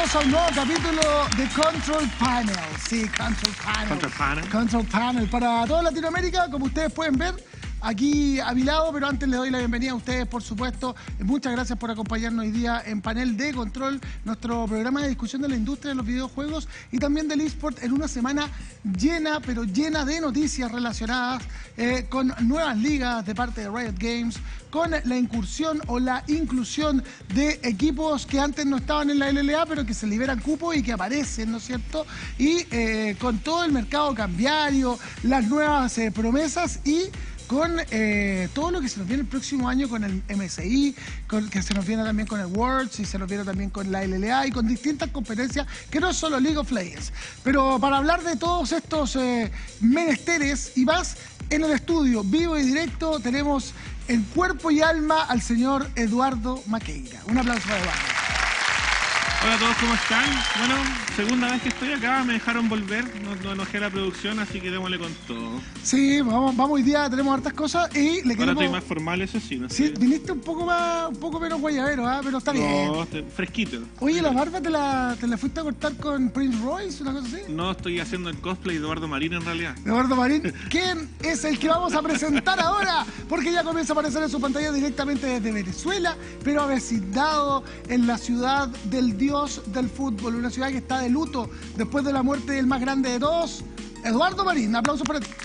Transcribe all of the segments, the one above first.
Bienvenidos a un nuevo capítulo de Control Panel. Sí, Control Panel. Control Panel. Control Panel. Para toda Latinoamérica, como ustedes pueden ver, aquí a mi lado, pero antes les doy la bienvenida a ustedes, por supuesto. Muchas gracias por acompañarnos hoy día en Panel de Control, nuestro programa de discusión de la industria de los videojuegos y también del eSport en una semana llena, pero llena de noticias relacionadas con nuevas ligas de parte de Riot Games, con la incursión o la inclusión de equipos que antes no estaban en la LLA, pero que se liberan cupo y que aparecen, ¿no es cierto? Y con todo el mercado cambiario, las nuevas promesas y con todo lo que se nos viene el próximo año con el MSI, que se nos viene también con el Worlds y se nos viene también con la LLA y con distintas competencias que no es solo League of Legends. Pero para hablar de todos estos menesteres y más, en el estudio, vivo y directo, tenemos en cuerpo y alma al señor Eduardo Maqueira. Un aplauso para Eduardo. Hola a todos, ¿cómo están? Bueno, segunda vez que estoy acá, me dejaron volver, no enojé a la producción, así que démosle con todo. Sí, vamos hoy día, tenemos hartas cosas y le Ahora queremos... estoy más formal, eso sí, no sé. Sí, viniste un poco menos guayabero, ¿ah? Pero está bien. No, fresquito. Oye, ¿la barba te la fuiste a cortar con Prince Royce, una cosa así? No, estoy haciendo el cosplay de Eduardo Marín en realidad. Eduardo Marín, ¿quién es el que vamos a presentar ahora? Porque ya comienza a aparecer en su pantalla directamente desde Venezuela, pero avecindado en la ciudad del dios del fútbol, una ciudad que está de luto después de la muerte del más grande de todos, Eduardo Marín. Aplausos para ti.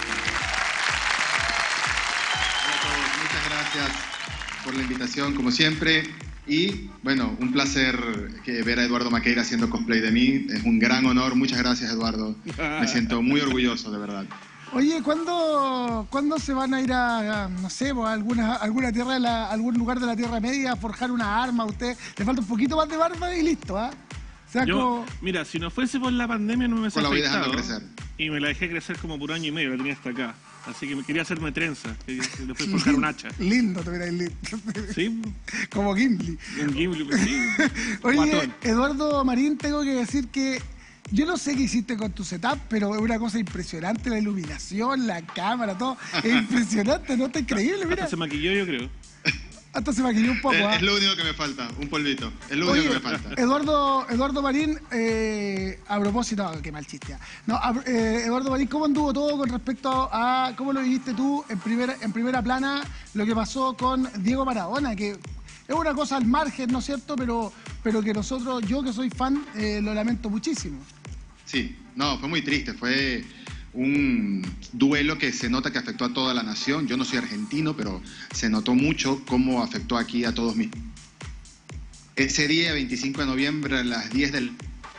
Hola a todos, muchas gracias por la invitación, como siempre. Y bueno, un placer ver a Eduardo Maqueira haciendo cosplay de mí. Es un gran honor. Muchas gracias, Eduardo. Me siento muy orgulloso, de verdad. Oye, ¿cuándo se van a ir a no sé, a alguna tierra, algún lugar de la Tierra Media a forjar una arma a usted? Le falta un poquito más de barba y listo, ¿ah? O sea, mira, si no fuese por la pandemia no me hubiese Pues la voy afectado. dejando crecer. Y me la dejé crecer como por año y medio, la tenía hasta acá. Así que me quería hacerme trenza, después forjar un hacha. Lindo, te miras lindo. ¿Sí? Como Gimli. Un Gimli, pues sí. Oye, Guatón. Eduardo Marín, tengo que decir que yo no sé qué hiciste con tu setup, pero es una cosa impresionante, la iluminación, la cámara, todo. Es impresionante, ¿no? Está increíble, mira. Hasta se maquilló, yo creo. Hasta se maquilló un poco, ¿ah? Es lo único que me falta, un polvito. Es lo único que me falta. Eduardo Marín, a propósito, no, qué mal chiste. No, Eduardo Marín, ¿cómo anduvo todo con respecto a cómo lo viviste tú en primera plana lo que pasó con Diego Maradona? Que es una cosa al margen, ¿no es cierto? Pero que nosotros, yo que soy fan, lo lamento muchísimo. Sí, no, fue muy triste. Fue un duelo que se nota que afectó a toda la nación. Yo no soy argentino, pero se notó mucho cómo afectó aquí a todos mis... Ese día, 25 de noviembre, a las 10 ¿De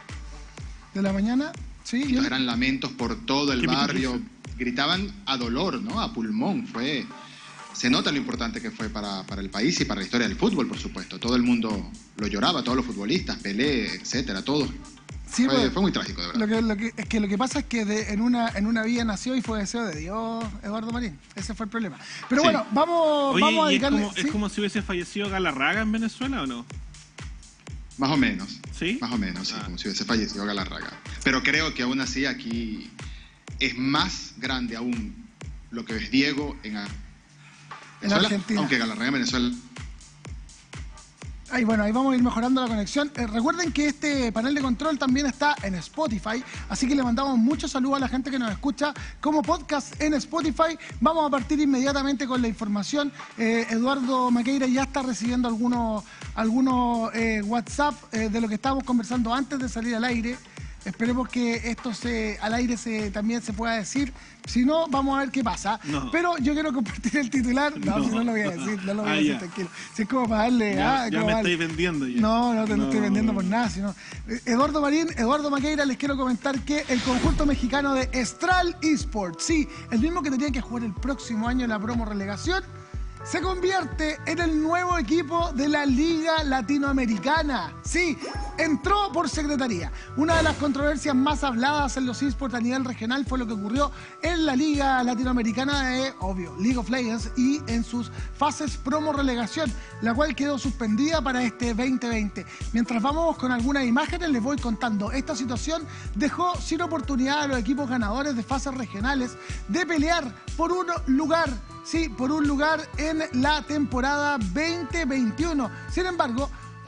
la mañana? Sí. eran lamentos por todo el barrio. Gritaban a dolor, ¿no? A pulmón. Se nota lo importante que fue para el país y para la historia del fútbol, por supuesto. Todo el mundo lo lloraba, todos los futbolistas, Pelé, etcétera, todos. Sí, fue muy trágico, de verdad. Lo que pasa es que en una villa nació y fue deseo de Dios, Eduardo Marín. Ese fue el problema. Pero sí. Bueno, vamos a dedicarle... ¿Es como si hubiese fallecido Galarraga en Venezuela o no? Más o menos. ¿Sí? Más o menos, sí, como si hubiese fallecido Galarraga. Pero creo que aún así aquí es más grande aún lo que es Diego en Argentina. Aunque Galarraga en Venezuela... Ahí vamos a ir mejorando la conexión. Recuerden que este panel de control también está en Spotify, así que le mandamos muchos saludos a la gente que nos escucha como podcast en Spotify. Vamos a partir inmediatamente con la información. Eduardo Maqueira ya está recibiendo algunos WhatsApp de lo que estábamos conversando antes de salir al aire. Esperemos que esto al aire también se pueda decir. Si no, vamos a ver qué pasa. No. Pero yo quiero compartir el titular. No, si no lo voy a decir, no lo voy a decir, tranquilo. Si es como para darle... Ya me estáis vendiendo ya. No estoy vendiendo por nada. Sino... Eduardo Marín, Eduardo Maqueira, les quiero comentar que el conjunto mexicano de Estral Esports, sí, el mismo que tenía que jugar el próximo año en la promo relegación, se convierte en el nuevo equipo de la Liga Latinoamericana. Sí, entró por secretaría. Una de las controversias más habladas en los eSports a nivel regional fue lo que ocurrió en la Liga Latinoamericana de, obvio, League of Legends y en sus fases promo-relegación, la cual quedó suspendida para este 2020. Mientras vamos con algunas imágenes, les voy contando. Esta situación dejó sin oportunidad a los equipos ganadores de fases regionales de pelear por un lugar. Sí, por un lugar en la temporada 2021. Sin embargo,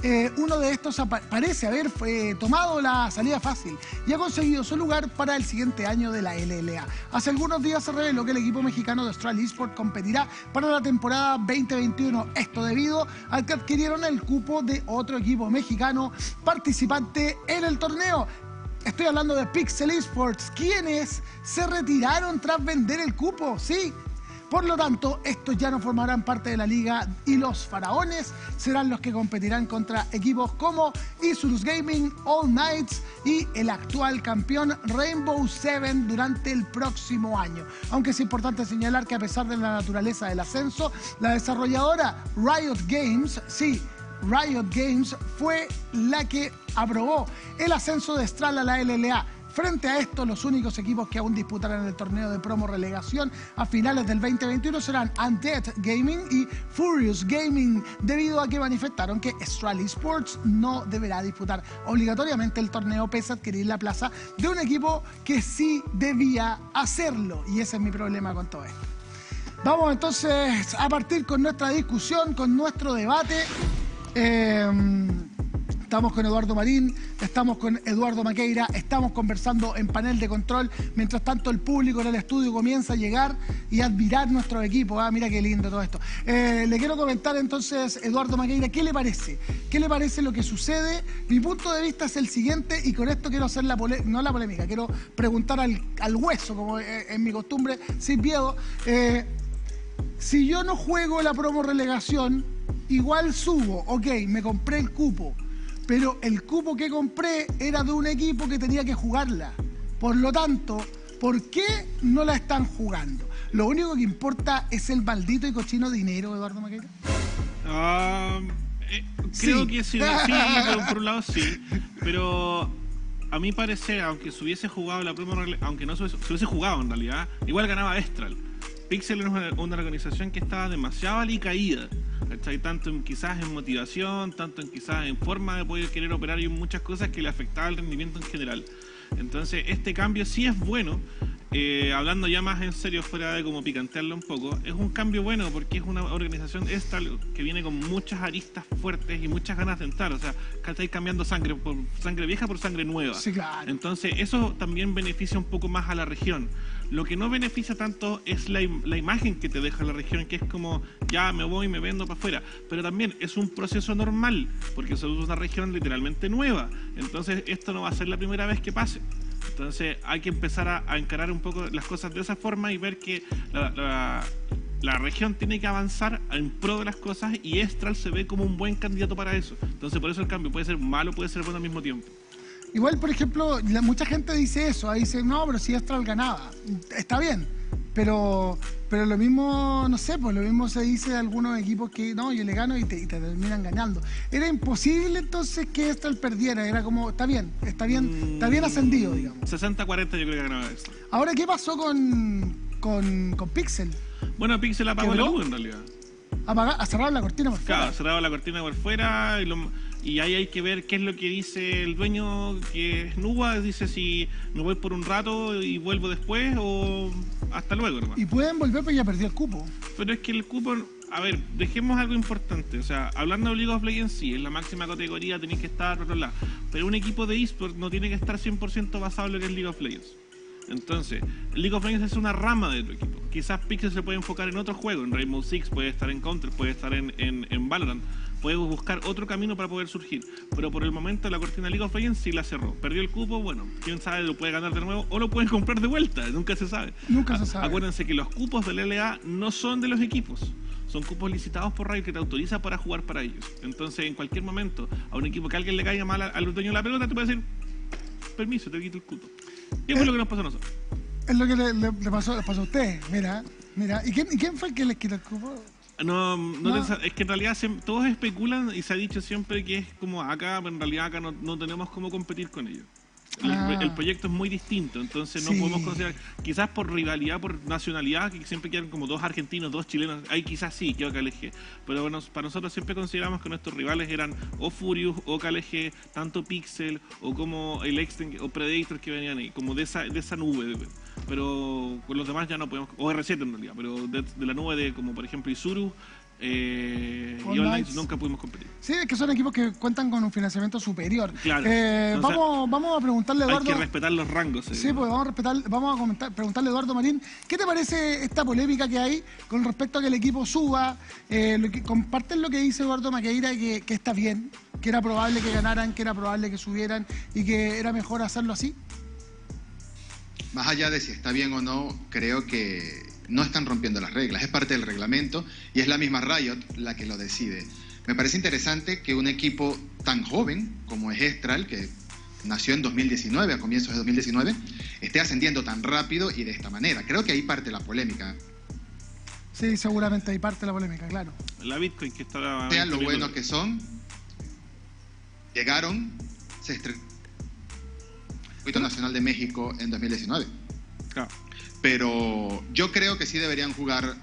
uno de estos parece haber tomado la salida fácil y ha conseguido su lugar para el siguiente año de la LLA. Hace algunos días se reveló que el equipo mexicano de Austral Esports competirá para la temporada 2021. Esto debido a que adquirieron el cupo de otro equipo mexicano participante en el torneo. Estoy hablando de Pixel Esports, quienes se retiraron tras vender el cupo, ¿sí? Por lo tanto, estos ya no formarán parte de la liga y los faraones serán los que competirán contra equipos como Isurus Gaming, All Knights y el actual campeón Rainbow Seven durante el próximo año. Aunque es importante señalar que a pesar de la naturaleza del ascenso, la desarrolladora Riot Games, sí, Riot Games fue la que aprobó el ascenso de Astral a la LLA. Frente a esto, los únicos equipos que aún disputarán el torneo de promo relegación a finales del 2021 serán Undead Gaming y Furious Gaming, debido a que manifestaron que Astral Esports no deberá disputar obligatoriamente el torneo pese a adquirir la plaza de un equipo que sí debía hacerlo. Y ese es mi problema con todo esto. Vamos entonces a partir con nuestra discusión, con nuestro debate. Estamos con Eduardo Marín, estamos con Eduardo Maqueira, estamos conversando en panel de control. Mientras tanto, el público en el estudio comienza a llegar y a admirar nuestro equipo. Mira qué lindo todo esto. Le quiero comentar entonces, Eduardo Maqueira, ¿qué le parece? ¿Qué le parece lo que sucede? Mi punto de vista es el siguiente, y con esto quiero hacer no la polémica, quiero preguntar al hueso, como es mi costumbre, sin miedo. Si yo no juego la promo relegación, igual subo, ok, me compré el cupo. Pero el cupo que compré era de un equipo que tenía que jugarla. Por lo tanto, ¿por qué no la están jugando? Lo único que importa es el maldito y cochino dinero, Eduardo Maqueira. Creo que sí, por un lado sí. Pero a mi parecer, aunque se hubiese jugado la promo, aunque no se hubiese jugado en realidad, igual ganaba Estral. Pixel es una organización que estaba demasiado alicaída, ¿cachai? Tanto quizás en motivación, tanto quizás en forma de poder querer operar y en muchas cosas que le afectaba el rendimiento en general. Entonces este cambio sí es bueno, hablando ya más en serio, fuera de como picantearlo un poco, es un cambio bueno porque es una organización esta que viene con muchas aristas fuertes y muchas ganas de entrar, o sea, estáis cambiando sangre vieja por sangre nueva. Sí, claro. Entonces eso también beneficia un poco más a la región. Lo que no beneficia tanto es la imagen que te deja la región, que es como, ya me voy y me vendo para afuera. Pero también es un proceso normal, porque somos una región literalmente nueva. Entonces esto no va a ser la primera vez que pase. Entonces hay que empezar a encarar un poco las cosas de esa forma y ver que la región tiene que avanzar en pro de las cosas, y Estral se ve como un buen candidato para eso. Entonces por eso el cambio puede ser malo, puede ser bueno al mismo tiempo. Igual, por ejemplo, mucha gente dice eso, dice, no, pero si Astral ganaba, está bien, pero lo mismo, no sé, pues lo mismo se dice de algunos equipos que, no, yo le gano y te terminan ganando. Era imposible entonces que Astral perdiera, era como, está bien ascendido, digamos. 60-40 yo creo que ganaba esto. Ahora, ¿qué pasó con Pixel? Bueno, Pixel apagó la luz en realidad. Cerraron la cortina por fuera. Claro, cerraron la cortina por fuera y ahí hay que ver qué es lo que dice el dueño, que es Nuba. Dice si me voy por un rato y vuelvo después o hasta luego, hermano. Y pueden volver, pero ya perdió el cupo. Pero es que el cupo, a ver, dejemos algo importante. O sea, hablando de League of Legends, sí, en la máxima categoría tenéis que estar por otro lado. Pero un equipo de eSports no tiene que estar 100% basado en lo que es League of Legends. Entonces, League of Legends es una rama de tu equipo. Quizás Pixel se puede enfocar en otro juego, en Rainbow Six, puede estar en Counter, puede estar en Valorant, puede buscar otro camino para poder surgir. Pero por el momento la cortina de League of Legends sí la cerró. Perdió el cupo, bueno, quién sabe, lo puede ganar de nuevo o lo pueden comprar de vuelta, nunca se sabe. Nunca se sabe. Acuérdense que los cupos del LLA no son de los equipos. Son cupos licitados por Riot que te autoriza para jugar para ellos. Entonces, en cualquier momento, a un equipo que alguien le caiga mal al dueño de la pelota, te puede decir, permiso, te quito el cupo. ¿Qué fue lo que nos pasó a nosotros? Es lo que le pasó a ustedes, mira. ¿Y quién fue el que les quitó el cupo? No. Es que en realidad todos especulan y se ha dicho siempre que es como acá, pero en realidad acá no tenemos cómo competir con ellos. El proyecto es muy distinto, entonces no podemos considerar, quizás por rivalidad, por nacionalidad, que siempre quedan como dos argentinos, dos chilenos, ahí quizás sí quedó KLG, pero bueno, para nosotros siempre consideramos que nuestros rivales eran o Furious o KLG, tanto Pixel o como el Extend o Predator que venían ahí, como de esa nube, pero con los demás ya no podemos, o R7 en realidad, pero de la nube de como por ejemplo Isurus, Y All All Knights. Knights nunca pudimos competir. Sí, es que son equipos que cuentan con un financiamiento superior. Claro. Entonces, vamos a preguntarle a hay Eduardo. que respetar los rangos. Sí, pues preguntarle a Eduardo Marín, ¿qué te parece esta polémica que hay con respecto a que el equipo suba? ¿Comparten lo que dice Eduardo Maqueira, que está bien, que era probable que ganaran, que era probable que subieran y que era mejor hacerlo así? Más allá de si está bien o no, creo que no están rompiendo las reglas, es parte del reglamento y es la misma Riot la que lo decide. Me parece interesante que un equipo tan joven como es Estral, que nació en 2019, a comienzos de 2019, esté ascendiendo tan rápido y de esta manera. Creo que ahí parte la polémica. Sí, seguramente ahí parte la polémica, claro. La Bitcoin que está... Sean lo buenos que son, llegaron, se estrenó el Circuito Nacional de México en 2019. Claro. Pero yo creo que sí deberían jugar,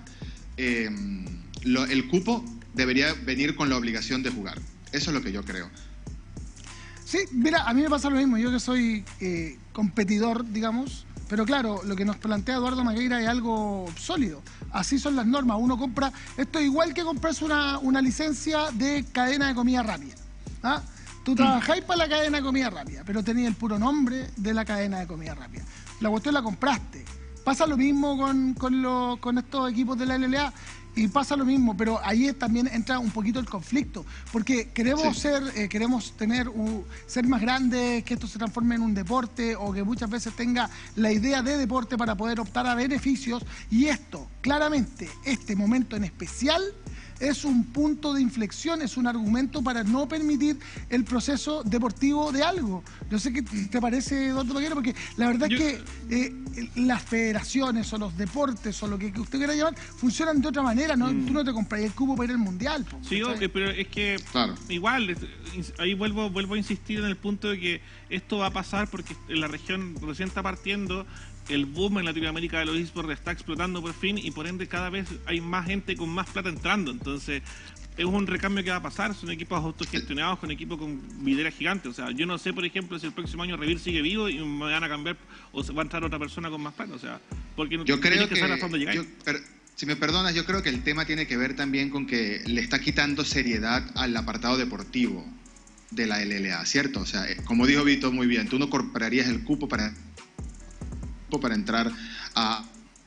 el cupo debería venir con la obligación de jugar. Eso es lo que yo creo. Sí, mira, a mí me pasa lo mismo, yo que soy competidor, digamos, pero claro, lo que nos plantea Eduardo Maqueira es algo sólido. Así son las normas, uno compra, esto es igual que comprarse una licencia de cadena de comida rápida. ¿Ah? Tú trabajáis para la cadena de comida rápida, pero tenías el puro nombre de la cadena de comida rápida. La cuestión la compraste. Pasa lo mismo con estos equipos de la LLA y pasa lo mismo, pero ahí también entra un poquito el conflicto, porque queremos ser más grandes, que esto se transforme en un deporte o que muchas veces tenga la idea de deporte para poder optar a beneficios y esto, claramente, este momento en especial es un punto de inflexión, es un argumento para no permitir el proceso deportivo de algo. No sé qué te parece, Eduardo Maqueira, porque la verdad es que las federaciones o los deportes o lo que usted quiera llamar funcionan de otra manera, ¿no? Tú no te compras el cubo para ir al mundial. Sí, pero es que claro. Igual, ahí vuelvo a insistir en el punto de que esto va a pasar porque en la región recién está partiendo. El boom en Latinoamérica de los esports está explotando por fin y por ende cada vez hay más gente con más plata entrando. Entonces es un recambio que va a pasar. Son equipos autogestionados con equipos con videras gigantes. O sea, yo no sé, por ejemplo, si el próximo año Revir sigue vivo y me van a cambiar o va a entrar otra persona con más plata. O sea, porque no tienes que saber hasta dónde llegar. Si me perdonas, yo creo que el tema tiene que ver también con que le está quitando seriedad al apartado deportivo de la LLA, ¿cierto? O sea, como dijo Vito muy bien, tú no comprarías el cupo para entrar a...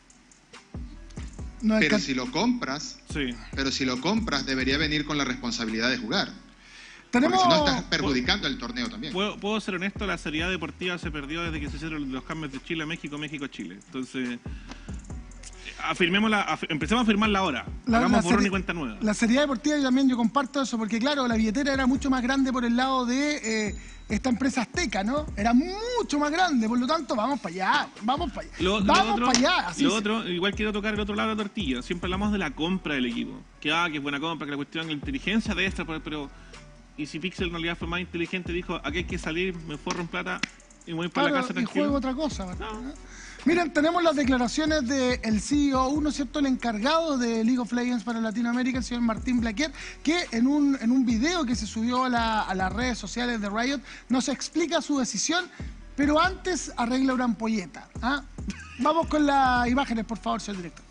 No, pero si lo compras, debería venir con la responsabilidad de jugar. Porque si no estás perjudicando el torneo también. Puedo ser honesto, la seriedad deportiva se perdió desde que se hicieron los cambios de Chile a México, México a Chile. Entonces, empecemos a firmarla ahora. Hagamos borrón y cuenta nueva. La seriedad deportiva yo comparto eso, porque claro, la billetera era mucho más grande por el lado de esta empresa azteca, ¿no? Era mucho más grande, por lo tanto, vamos para allá, vamos para allá. Vamos para allá. Así igual quiero tocar el otro lado de la tortilla. Siempre hablamos de la compra del equipo. Que es buena compra, que la cuestión de la inteligencia de extra, pero y si Pixel en realidad fue más inteligente, dijo, aquí hay que salir, me forro en plata y voy para la casa tranquilo. Y juego otra cosa, ¿verdad? No. Miren, tenemos las declaraciones del CEO, ¿no es cierto?, el encargado de League of Legends para Latinoamérica, el señor Martín Blaquier, que en un video que se subió a las redes sociales de Riot nos explica su decisión, pero antes arregla una ampolleta. ¿Ah? Vamos con las imágenes, por favor, señor director.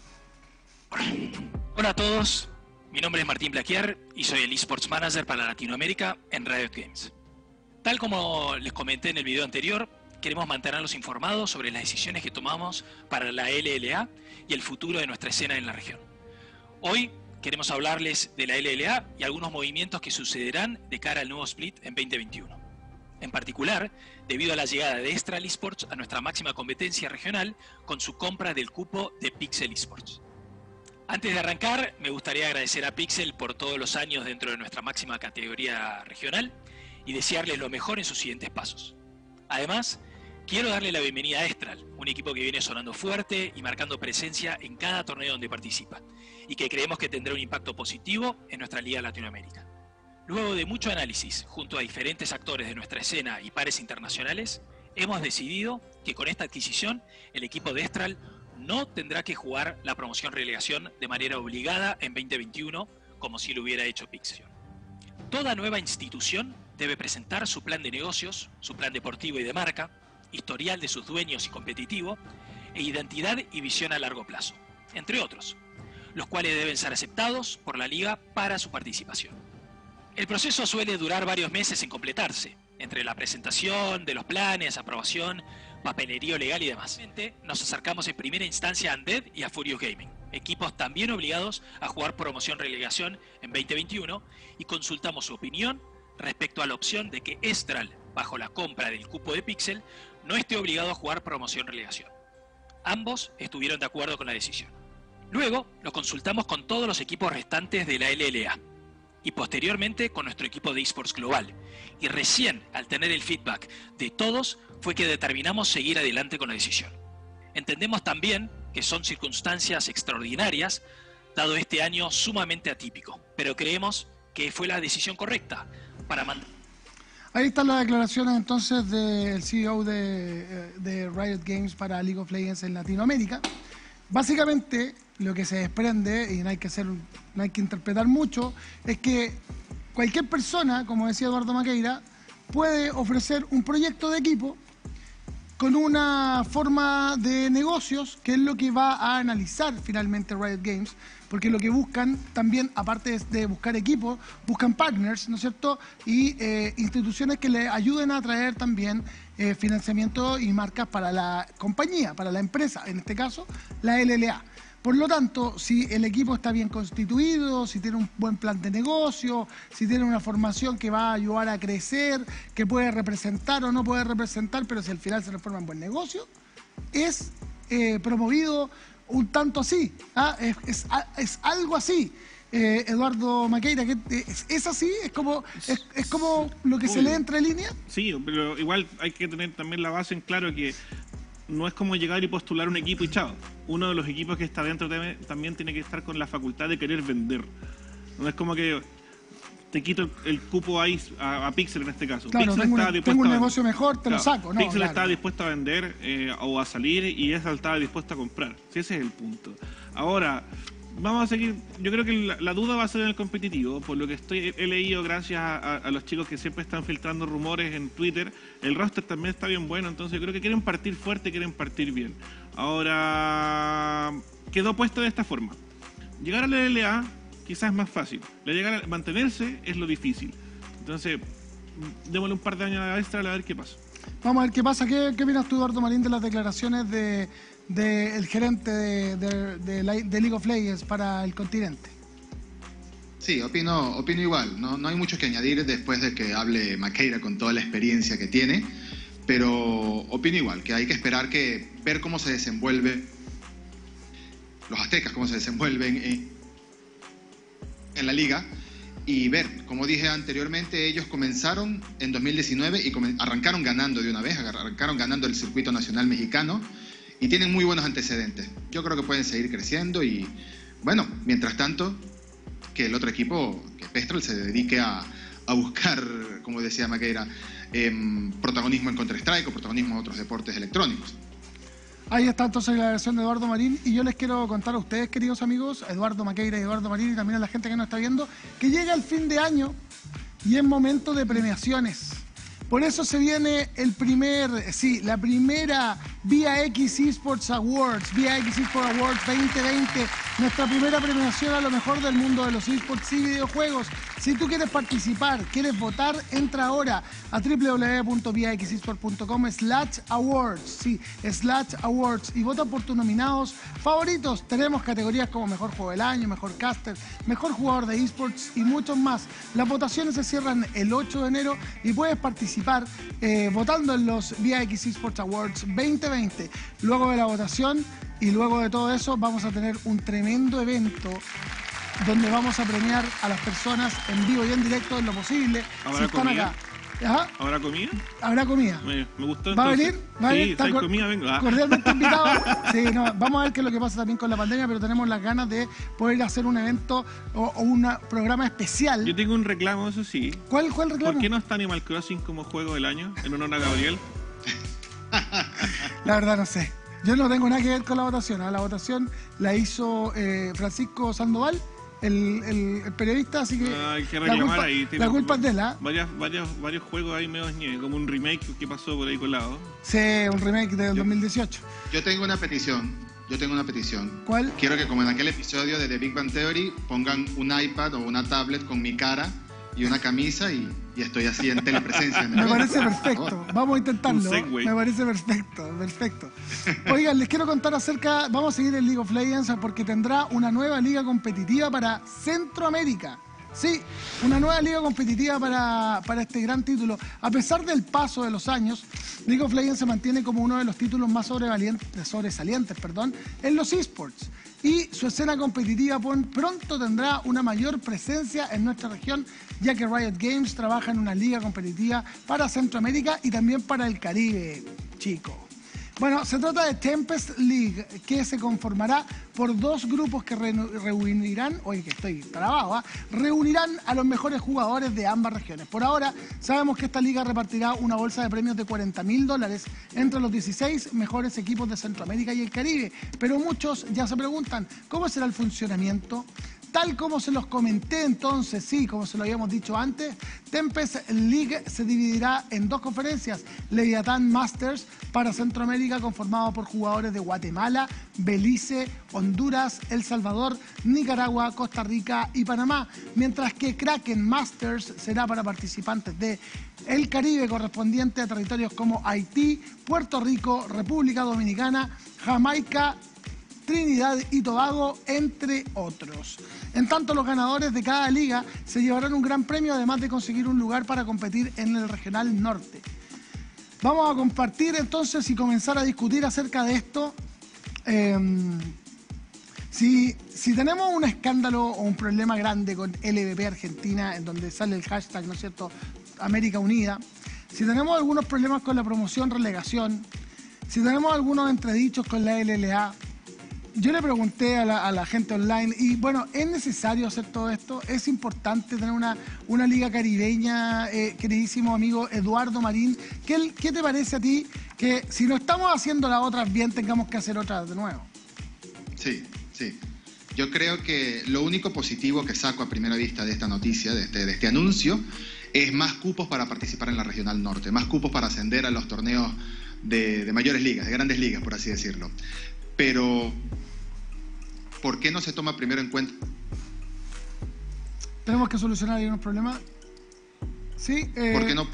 Hola a todos, mi nombre es Martín Blaquier y soy el eSports Manager para Latinoamérica en Riot Games. Tal como les comenté en el video anterior, queremos mantenerlos informados sobre las decisiones que tomamos para la LLA y el futuro de nuestra escena en la región. Hoy queremos hablarles de la LLA y algunos movimientos que sucederán de cara al nuevo split en 2021. En particular, debido a la llegada de Estral Esports a nuestra máxima competencia regional con su compra del cupo de Pixel Esports. Antes de arrancar, me gustaría agradecer a Pixel por todos los años dentro de nuestra máxima categoría regional y desearles lo mejor en sus siguientes pasos. Además, quiero darle la bienvenida a Estral, un equipo que viene sonando fuerte y marcando presencia en cada torneo donde participa, y que creemos que tendrá un impacto positivo en nuestra Liga Latinoamérica. Luego de mucho análisis, junto a diferentes actores de nuestra escena y pares internacionales, hemos decidido que con esta adquisición, el equipo de Estral no tendrá que jugar la promoción relegación de manera obligada en 2021, como si lo hubiera hecho Pixel. Toda nueva institución debe presentar su plan de negocios, su plan deportivo y de marca, historial de sus dueños y competitivo, e identidad y visión a largo plazo, entre otros. los cuales deben ser aceptados por la liga para su participación. El proceso suele durar varios meses en completarse, entre la presentación de los planes, aprobación, papelerío legal y demás. Nos acercamos en primera instancia a Undead y a Furious Gaming, equipos también obligados a jugar promoción-relegación en 2021, y consultamos su opinión respecto a la opción de que Estral, bajo la compra del cupo de Pixel, no esté obligado a jugar promoción-relegación. Ambos estuvieron de acuerdo con la decisión. Luego lo consultamos con todos los equipos restantes de la LLA y posteriormente con nuestro equipo de eSports Global. Y recién, al tener el feedback de todos, fue que determinamos seguir adelante con la decisión. Entendemos también que son circunstancias extraordinarias, dado este año sumamente atípico, pero creemos que fue la decisión correcta para mantener. Ahí están las declaraciones entonces del CEO de Riot Games para League of Legends en Latinoamérica. Básicamente, lo que se desprende, y no hay que interpretar mucho, es que cualquier persona, como decía Eduardo Maqueira, puede ofrecer un proyecto de equipo con una forma de negocios, que es lo que va a analizar finalmente Riot Games, porque lo que buscan también, aparte de buscar equipos, buscan partners, ¿no es cierto? Y instituciones que le ayuden a atraer también financiamiento y marcas para la compañía, para la empresa, en este caso, la LLA. Por lo tanto, si el equipo está bien constituido, si tiene un buen plan de negocio, si tiene una formación que va a ayudar a crecer, que puede representar o no puede representar, pero si al final se transforma en buen negocio, es promovido un tanto así. ¿Ah? Es algo así. Eduardo Maqueira, ¿es así? ¿Es como lo que se lee entre líneas? Sí, pero igual hay que tener también la base en claro que no es como llegar y postular un equipo y chao. Uno de los equipos que está dentro también tiene que estar con la facultad de querer vender. No es como que te quito el cupo ahí a Pixel en este caso. Claro, Pixel tengo un negocio mejor, te lo saco. No, Pixel claro, estaba dispuesto a vender o a salir y esa estaba dispuesta a comprar. Sí, ese es el punto. Ahora, vamos a seguir. Yo creo que la duda va a ser en el competitivo, por lo que he leído gracias a los chicos que siempre están filtrando rumores en Twitter. El roster también está bien bueno, entonces yo creo que quieren partir fuerte, quieren partir bien. Ahora, quedó puesto de esta forma. Llegar a la LLA quizás es más fácil. Mantenerse es lo difícil. Entonces, démosle un par de años a Extra a ver qué pasa. Vamos a ver qué pasa. ¿Qué opinas tú, Eduardo Marín, de las declaraciones del gerente de League of Legends para el continente? Sí, opino igual. No hay mucho que añadir después de que hable Maqueira con toda la experiencia que tiene, pero opino igual, que hay que esperar ver cómo se desenvuelve los aztecas, cómo se desenvuelven en la liga, y ver, como dije anteriormente, ellos comenzaron en 2019 y arrancaron ganando de una vez, arrancaron ganando el circuito nacional mexicano y tienen muy buenos antecedentes. Yo creo que pueden seguir creciendo y, bueno, mientras tanto, que el otro equipo, que Pestral, se dedique a buscar, como decía Maqueira, protagonismo en Counter-Strike o protagonismo en otros deportes electrónicos. Ahí está entonces la versión de Eduardo Marín, y yo les quiero contar a ustedes, queridos amigos, a Eduardo Maqueira y Eduardo Marín, y también a la gente que nos está viendo, que llega el fin de año y es momento de premiaciones. Por eso se viene la primera VIX Esports Awards, VIX Esports Awards 2020, nuestra primera premiación a lo mejor del mundo de los esports y videojuegos. Si tú quieres participar, quieres votar, entra ahora a www.vixesports.com/awards, sí, /awards, y vota por tus nominados favoritos. Tenemos categorías como mejor juego del año, mejor caster, mejor jugador de esports y muchos más. Las votaciones se cierran el 8 de enero y puedes participar votando en los VIX Esports Awards 2020. Luego de la votación y luego de todo eso vamos a tener un tremendo evento donde vamos a premiar a las personas en vivo y en directo en lo posible. ¿Habrá comida? Acá. ¿Ajá? ¿Habrá comida? Habrá comida. Me gustó. ¿Va a entonces. venir? ¿Va a venir? Sí, Está hay comida, vengo. cordialmente invitado. Sí, no, vamos a ver qué es lo que pasa también con la pandemia, pero tenemos las ganas de poder hacer un evento o un programa especial. Yo tengo un reclamo, eso sí. ¿Cuál reclamo? ¿Por qué no está Animal Crossing como juego del año en honor a Gabriel? La verdad no sé. Yo no tengo nada que ver con la votación. La votación la hizo Francisco Sandoval, el periodista, así que hay que reclamar ahí. La culpa es de él. Varios juegos ahí medio ñe, como un remake que pasó por ahí colado. Sí, un remake del 2018. Yo tengo una petición. Yo tengo una petición. ¿Cuál? Quiero que como en aquel episodio de The Big Bang Theory pongan un iPad o una tablet con mi cara y una camisa y estoy así en telepresencia. Me parece perfecto. Vamos a intentarlo. Un segue. Me parece perfecto. Oigan, les quiero contar vamos a seguir en League of Legends porque tendrá una nueva liga competitiva para Centroamérica. Sí, una nueva liga competitiva para este gran título. A pesar del paso de los años, League of Legends se mantiene como uno de los títulos más sobresalientes en los esports. Y su escena competitiva pronto tendrá una mayor presencia en nuestra región, ya que Riot Games trabaja en una liga competitiva para Centroamérica y también para el Caribe, chicos. Bueno, se trata de Tempest League, que se conformará por dos grupos que reunirán a los mejores jugadores de ambas regiones. Por ahora, sabemos que esta liga repartirá una bolsa de premios de $40.000 entre los 16 mejores equipos de Centroamérica y el Caribe. Pero muchos ya se preguntan, ¿cómo será el funcionamiento? Tal como se los comenté entonces, sí, como se lo habíamos dicho antes, Tempest League se dividirá en dos conferencias. Leviathan Masters para Centroamérica, conformado por jugadores de Guatemala, Belice, Honduras, El Salvador, Nicaragua, Costa Rica y Panamá. Mientras que Kraken Masters será para participantes de el Caribe, correspondiente a territorios como Haití, Puerto Rico, República Dominicana, Jamaica, Trinidad y Tobago, entre otros. En tanto, los ganadores de cada liga se llevarán un gran premio, además de conseguir un lugar para competir en el Regional Norte. Vamos a compartir entonces y comenzar a discutir acerca de esto. Si tenemos un escándalo o un problema grande con LVP Argentina, en donde sale el hashtag, ¿no es cierto?, América Unida, si tenemos algunos problemas con la promoción, relegación, si tenemos algunos entredichos con la LLA, yo le pregunté a la gente online, y bueno, ¿es necesario hacer todo esto? ¿Es importante tener una liga caribeña, queridísimo amigo Eduardo Marín? ¿Qué te parece a ti que si no estamos haciendo las otras bien, tengamos que hacer otras de nuevo? Sí. Yo creo que lo único positivo que saco a primera vista de esta noticia, de este anuncio, es más cupos para participar en la Regional Norte, más cupos para ascender a los torneos de mayores ligas, de grandes ligas, por así decirlo. Pero ¿por qué no se toma primero en cuenta? ¿Tenemos que solucionar algunos problemas? Sí. ¿Por qué no?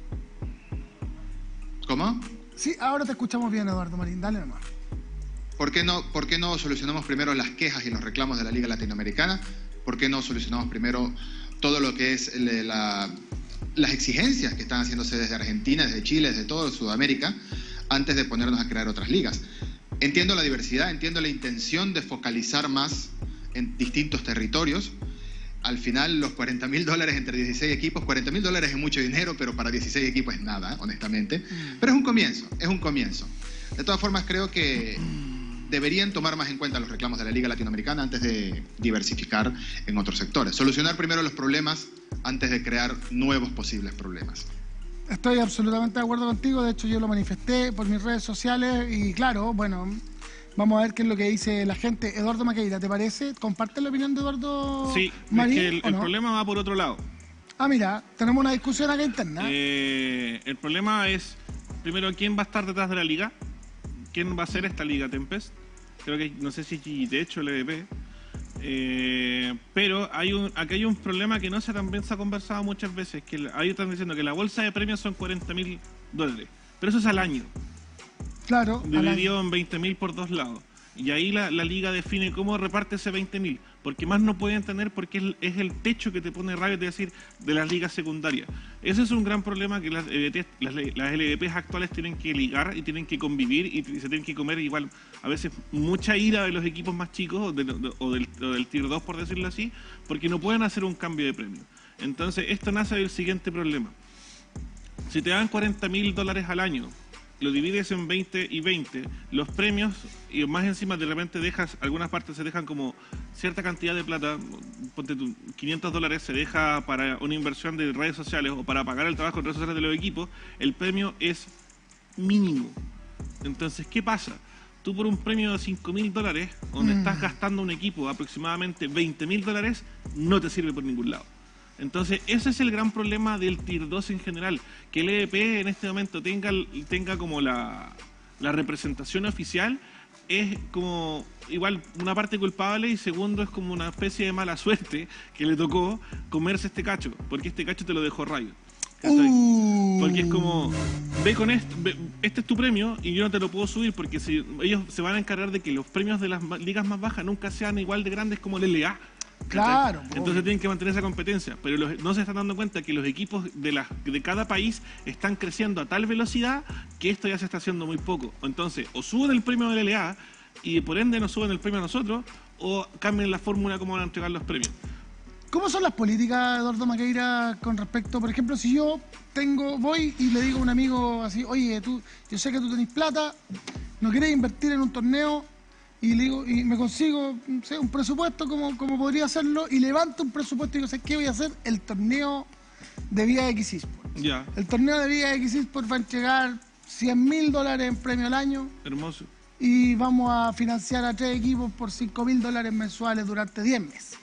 ¿Cómo? Sí, ahora te escuchamos bien, Eduardo Marín. Dale nomás. ¿Por qué no solucionamos primero las quejas y los reclamos de la Liga Latinoamericana? ¿Por qué no solucionamos primero todo lo que es las exigencias que están haciéndose desde Argentina, desde Chile, desde toda Sudamérica, antes de ponernos a crear otras ligas? Entiendo la diversidad, entiendo la intención de focalizar más en distintos territorios. Al final, los $40.000 entre 16 equipos, $40.000 es mucho dinero, pero para 16 equipos es nada, honestamente. Pero es un comienzo. De todas formas, creo que deberían tomar más en cuenta los reclamos de la Liga Latinoamericana antes de diversificar en otros sectores. Solucionar primero los problemas antes de crear nuevos posibles problemas. Estoy absolutamente de acuerdo contigo, de hecho yo lo manifesté por mis redes sociales y claro, bueno, vamos a ver qué es lo que dice la gente. Eduardo Maqueira, ¿te parece? ¿Comparte la opinión de Eduardo Marín? Sí, es que el problema va por otro lado. Ah, mira, tenemos una discusión acá interna. El problema es, primero, ¿quién va a estar detrás de la liga? ¿Quién va a ser esta liga Tempest? Creo que, no sé si de hecho el EDP. Pero aquí hay un problema que también se ha conversado muchas veces, que ahí están diciendo que la bolsa de premios son $40.000, pero eso es al año. Claro. Dividido en 20.000 por dos lados. Y ahí la liga define cómo reparte ese 20.000, porque más no pueden tener porque es el techo que te pone Riot de decir de las ligas secundarias. Ese es un gran problema que las LVPs actuales tienen que ligar y tienen que convivir y se tienen que comer igual a veces mucha ira de los equipos más chicos o del Tier 2, por decirlo así, porque no pueden hacer un cambio de premio. Entonces esto nace del siguiente problema. Si te dan $40.000 al año, lo divides en 20 y 20, los premios, y más encima de repente algunas partes se dejan como cierta cantidad de plata, ponte tú, $500 se deja para una inversión de redes sociales o para pagar el trabajo en redes sociales de los equipos, el premio es mínimo. Entonces, ¿qué pasa? Tú por un premio de $5.000, donde estás gastando un equipo aproximadamente $20.000, no te sirve por ningún lado. Entonces, ese es el gran problema del Tier 2 en general, que el EDP en este momento tenga como la representación oficial, es como igual una parte culpable y segundo es como una especie de mala suerte que le tocó comerse este cacho, porque este cacho te lo dejó Rayo. Porque es como, ve con esto, este es tu premio y yo no te lo puedo subir porque ellos se van a encargar de que los premios de las ligas más bajas nunca sean igual de grandes como el LA. Claro. Entonces tienen que mantener esa competencia, pero no se están dando cuenta que los equipos de cada país están creciendo a tal velocidad que esto ya se está haciendo muy poco. Entonces, o suben el premio del LA y por ende nos suben el premio a nosotros, o cambien la fórmula como van a entregar los premios. ¿Cómo son las políticas, Eduardo Maqueira, con respecto, por ejemplo, si yo voy y le digo a un amigo así, oye, yo sé que tú tenés plata, no querés invertir en un torneo, y le digo, y me consigo, no sé, un presupuesto como podría hacerlo, y levanto un presupuesto y digo, ¿sabes qué voy a hacer? El torneo de Vía X Esports. Ya. El torneo de Vía X Esports va a entregar $100.000 en premio al año. Hermoso. Y vamos a financiar a 3 equipos por $5.000 mensuales durante 10 meses.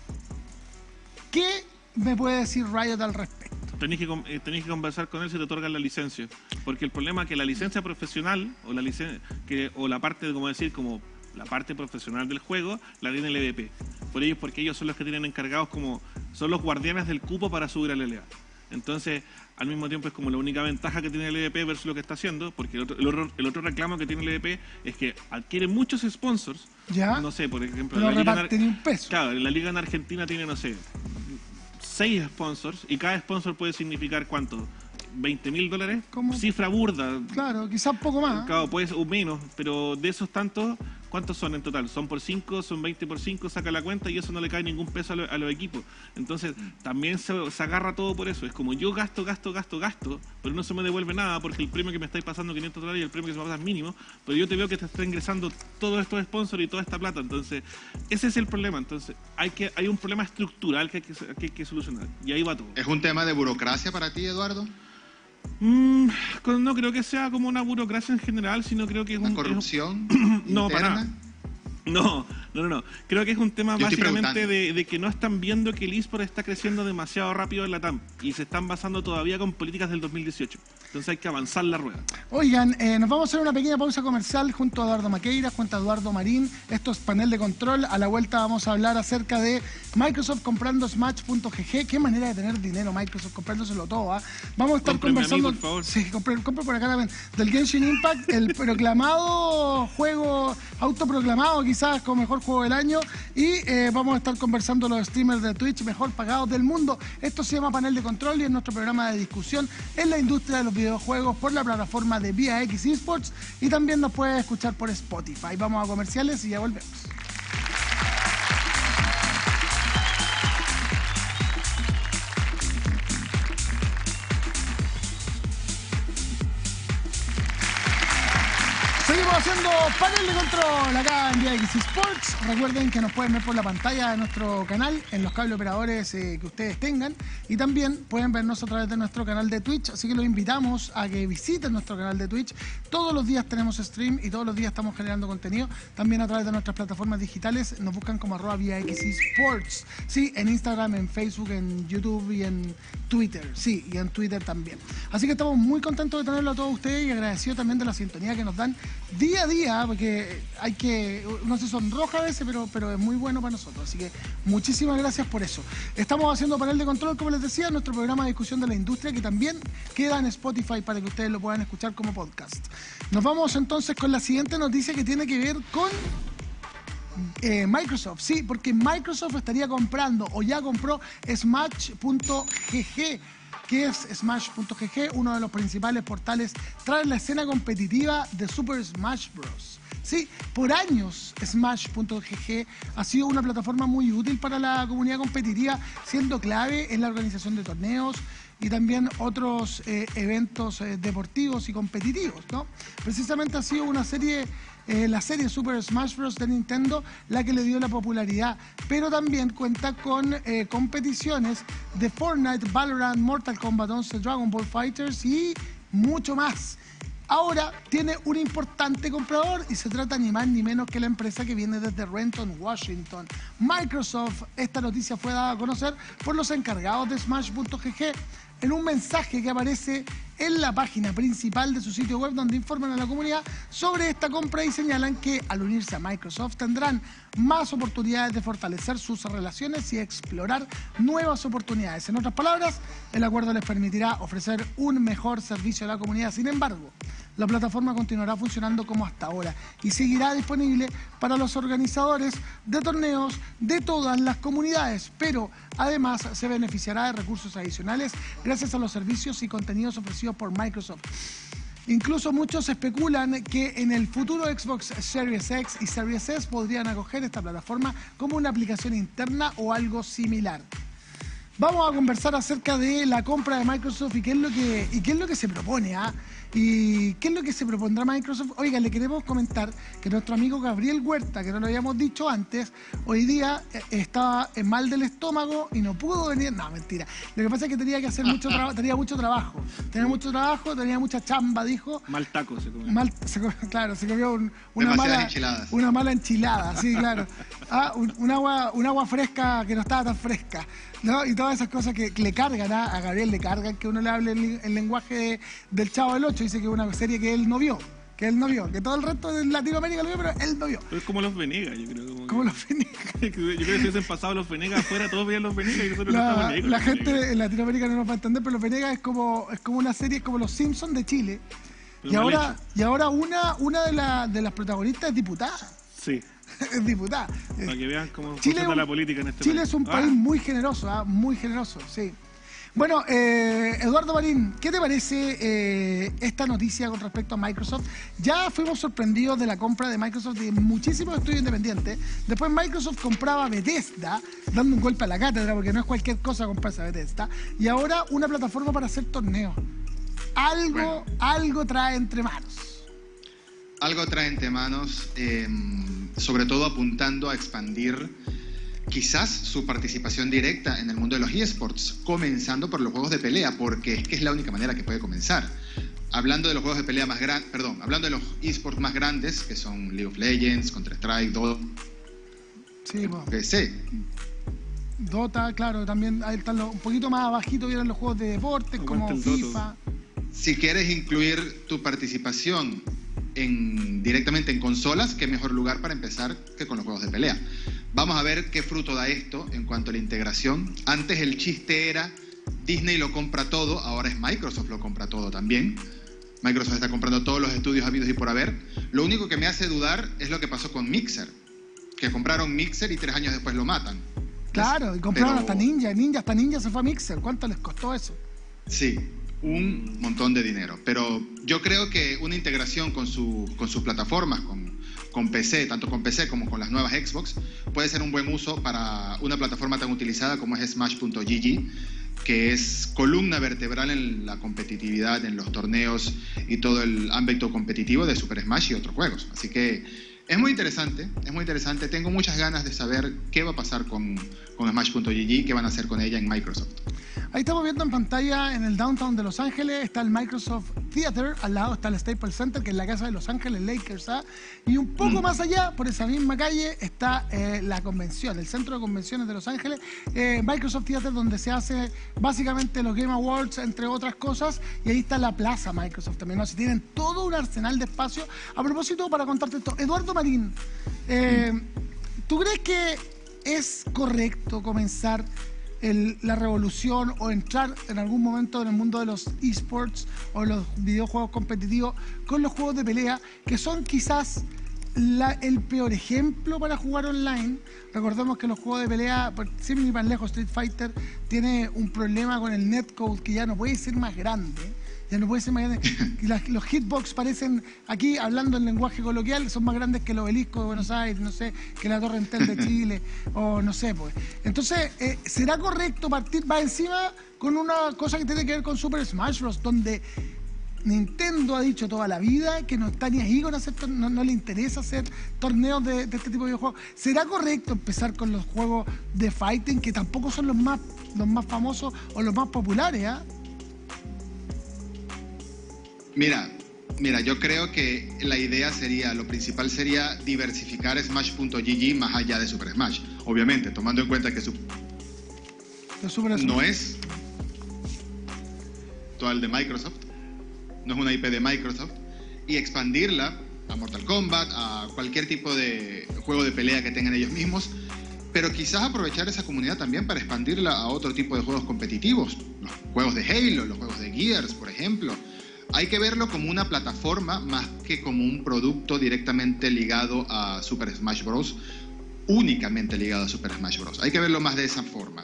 ¿Qué me puede decir Riot al respecto? Tenés que conversar con él si te otorgan la licencia. Porque el problema es que la licencia profesional o la parte, como decir, como la parte profesional del juego, la tiene el EVP. Porque ellos son los que tienen encargados son los guardianes del cupo para subir al LA. Entonces, al mismo tiempo es como la única ventaja que tiene el EVP versus lo que está haciendo, porque el otro reclamo que tiene el EVP es que adquiere muchos sponsors. ¿Ya? No sé, por ejemplo, pero reparte ni un peso. Claro, la liga en Argentina tiene, no sé, 6 sponsors y cada sponsor puede significar ¿cuánto? $20.000, cifra burda. Claro, quizás un poco más. Claro, puede ser o menos, pero de esos tantos, ¿cuántos son en total? Son por 5, son 20 por 5, saca la cuenta y eso no le cae ningún peso a los equipos. Entonces, también se agarra todo por eso. Es como yo gasto, pero no se me devuelve nada porque el premio que me estáis pasando $500 y el premio que se me pasa es mínimo, pero yo te veo que te está ingresando todos estos sponsors y toda esta plata. Entonces, ese es el problema. Entonces, hay un problema estructural que hay que solucionar. Y ahí va todo. ¿Es un tema de burocracia para ti, Eduardo? No creo que sea como una burocracia en general, sino creo que es ¿Una corrupción? No, para nada. No. Creo que es un tema básicamente de que no están viendo que el eSport está creciendo demasiado rápido en la TAM y se están basando todavía con políticas del 2018. Entonces hay que avanzar la rueda. Oigan, nos vamos a hacer una pequeña pausa comercial junto a Eduardo Maqueira, junto a Eduardo Marín. Esto es Panel de Control. A la vuelta vamos a hablar acerca de Microsoft comprando Smash.gg. Qué manera de tener dinero Microsoft comprándoselo todo, ¿eh? Vamos a estar conversando. A mí, por favor. Sí, compre por acá también. Del Genshin Impact, el proclamado juego, autoproclamado quizás como mejor juego del año. Y vamos a estar conversando los streamers de Twitch mejor pagados del mundo. Esto se llama Panel de Control y es nuestro programa de discusión en la industria de los videojuegos por la plataforma de Vía X Esports y también nos puede escuchar por Spotify. Vamos a comerciales y ya volvemos. Seguimos haciendo Panel de Control acá en Vía X Sports. Recuerden que nos pueden ver por la pantalla de nuestro canal en los cable operadores que ustedes tengan y también pueden vernos a través de nuestro canal de Twitch, así que los invitamos a que visiten nuestro canal de Twitch. Todos los días tenemos stream y todos los días estamos generando contenido, también a través de nuestras plataformas digitales. Nos buscan como @ViaX Sports, sí, en Instagram, en Facebook, en YouTube y en Twitter, sí, y en Twitter también. Así que estamos muy contentos de tenerlo a todos ustedes y agradecidos también de la sintonía que nos dan día a día, porque uno se sonroja a veces, pero es muy bueno para nosotros. Así que muchísimas gracias por eso. Estamos haciendo Panel de Control, como les decía, nuestro programa de discusión de la industria, que también queda en Spotify para que ustedes lo puedan escuchar como podcast. Nos vamos entonces con la siguiente noticia que tiene que ver con Microsoft. Sí, porque Microsoft estaría comprando o ya compró Smash.gg. ¿Qué es Smash.gg? Uno de los principales portales tras la escena competitiva de Super Smash Bros. Sí, por años Smash.gg ha sido una plataforma muy útil para la comunidad competitiva, siendo clave en la organización de torneos y también otros eventos deportivos y competitivos, ¿no? Precisamente ha sido una serie, la serie Super Smash Bros. De Nintendo, la que le dio la popularidad, pero también cuenta con competiciones de Fortnite, Valorant, Mortal Kombat 11, Dragon Ball FighterZ y mucho más. Ahora tiene un importante comprador y se trata ni más ni menos que la empresa que viene desde Renton, Washington. Microsoft. Esta noticia fue dada a conocer por los encargados de Smash.gg. en un mensaje que aparece en la página principal de su sitio web, donde informan a la comunidad sobre esta compra y señalan que al unirse a Microsoft tendrán más oportunidades de fortalecer sus relaciones y explorar nuevas oportunidades. En otras palabras, el acuerdo les permitirá ofrecer un mejor servicio a la comunidad. Sin embargo, la plataforma continuará funcionando como hasta ahora y seguirá disponible para los organizadores de torneos de todas las comunidades, pero además se beneficiará de recursos adicionales gracias a los servicios y contenidos ofrecidos por Microsoft. Incluso muchos especulan que en el futuro Xbox Series X y Series S podrían acoger esta plataforma como una aplicación interna o algo similar. Vamos a conversar acerca de la compra de Microsoft y qué es lo que se propone, ¿ah? ¿Y qué es lo que se propondrá Microsoft? Oiga, le queremos comentar que nuestro amigo Gabriel Huerta, que no lo habíamos dicho antes, hoy día estaba mal del estómago y no pudo venir. No, mentira. Lo que pasa es que tenía que hacer mucho trabajo, tenía mucho trabajo, tenía mucha chamba, dijo. Mal taco se comió. Claro, se comió enchiladas. Una mala enchilada, sí, claro. Un agua fresca que no estaba tan fresca, ¿no? Y todas esas cosas que le cargan, a Gabriel le cargan que uno le hable el lenguaje del Chavo del 8. Dice que es una serie que él no vio, que todo el resto de Latinoamérica lo vio, pero él no vio. Pero es como los Venegas, yo creo. Como los Venegas. Yo creo que si hubiesen pasado los Venegas afuera, todos veían los Venegas y nosotros no estamos ahí. La gente en Latinoamérica no nos va a entender, pero los Venegas es como una serie, es como los Simpsons de Chile. Y ahora una de las protagonistas es diputada. Sí. Es diputada. Para que vean cómo funciona la política en este país. Chile es un país muy generoso, muy generoso, sí. Bueno, Eduardo Marín, ¿qué te parece esta noticia con respecto a Microsoft? Ya fuimos sorprendidos de la compra de Microsoft de muchísimos estudios independientes. Después Microsoft compraba Bethesda, dando un golpe a la cátedra, porque no es cualquier cosa comprarse a Bethesda. Y ahora una plataforma para hacer torneos. Algo trae entre manos. Algo trae entre manos, sobre todo apuntando a expandir quizás su participación directa en el mundo de los eSports, comenzando por los juegos de pelea, porque es que es la única manera que puede comenzar. Hablando de los juegos de pelea hablando de los eSports más grandes, que son League of Legends, Counter-Strike, Dota, sí, PC. Dota, claro, también ahí están un poquito más abajito, vienen los juegos de deportes como FIFA. Si quieres incluir tu participación directamente en consolas, qué mejor lugar para empezar que con los juegos de pelea. Vamos a ver qué fruto da esto en cuanto a la integración. Antes el chiste era Disney lo compra todo, ahora es Microsoft lo compra todo también. Microsoft está comprando todos los estudios habidos y por haber. Lo único que me hace dudar es lo que pasó con Mixer, que compraron Mixer y 3 años después lo matan. Claro, y compraron hasta Ninja se fue a Mixer. ¿Cuánto les costó eso? Sí, un montón de dinero. Pero yo creo que una integración con sus plataformas, con PC, tanto con PC como con las nuevas Xbox, puede ser un buen uso para una plataforma tan utilizada como es Smash.gg, que es columna vertebral en la competitividad, en los torneos y todo el ámbito competitivo de Super Smash y otros juegos. Así que es muy interesante, es muy interesante. Tengo muchas ganas de saber qué va a pasar con Smash.gg, qué van a hacer con ella en Microsoft. Ahí estamos viendo en pantalla, en el downtown de Los Ángeles, está el Microsoft Theater, al lado está el Staples Center, que es la casa de Los Ángeles Lakers, ¿ah? Y un poco más allá, por esa misma calle, está la convención, el centro de convenciones de Los Ángeles, Microsoft Theater, donde se hace básicamente los Game Awards, entre otras cosas, y ahí está la plaza Microsoft también, ¿no? Si tienen todo un arsenal de espacio. A propósito, para contarte esto, Eduardo Marín, ¿tú crees que es correcto comenzar la revolución o entrar en algún momento en el mundo de los esports o los videojuegos competitivos con los juegos de pelea, que son quizás el peor ejemplo para jugar online? Recordemos que los juegos de pelea, sin ir más lejos, Street Fighter tiene un problema con el netcode que ya no puede ser más grande. Ya no puede ser más grande. Los hitbox parecen, aquí hablando en lenguaje coloquial, son más grandes que el obelisco de Buenos Aires, no sé, que la Torre Eiffel de Chile, o no sé, pues. Entonces, ¿será correcto partir más encima con una cosa que tiene que ver con Super Smash Bros., donde Nintendo ha dicho toda la vida que no está ni ahí con hacer, no le interesa hacer torneos de este tipo de videojuegos? ¿Será correcto empezar con los juegos de fighting, que tampoco son los más famosos o los más populares, ¿ah? Mira, yo creo que la idea sería, lo principal sería diversificar Smash.gg más allá de Super Smash. Obviamente, tomando en cuenta que no es actual de Microsoft, no es una IP de Microsoft, y expandirla a Mortal Kombat, a cualquier tipo de juego de pelea que tengan ellos mismos, pero quizás aprovechar esa comunidad también para expandirla a otro tipo de juegos competitivos, los juegos de Halo, los juegos de Gears, por ejemplo. Hay que verlo como una plataforma más que como un producto directamente ligado a Super Smash Bros., únicamente ligado a Super Smash Bros. Hay que verlo más de esa forma.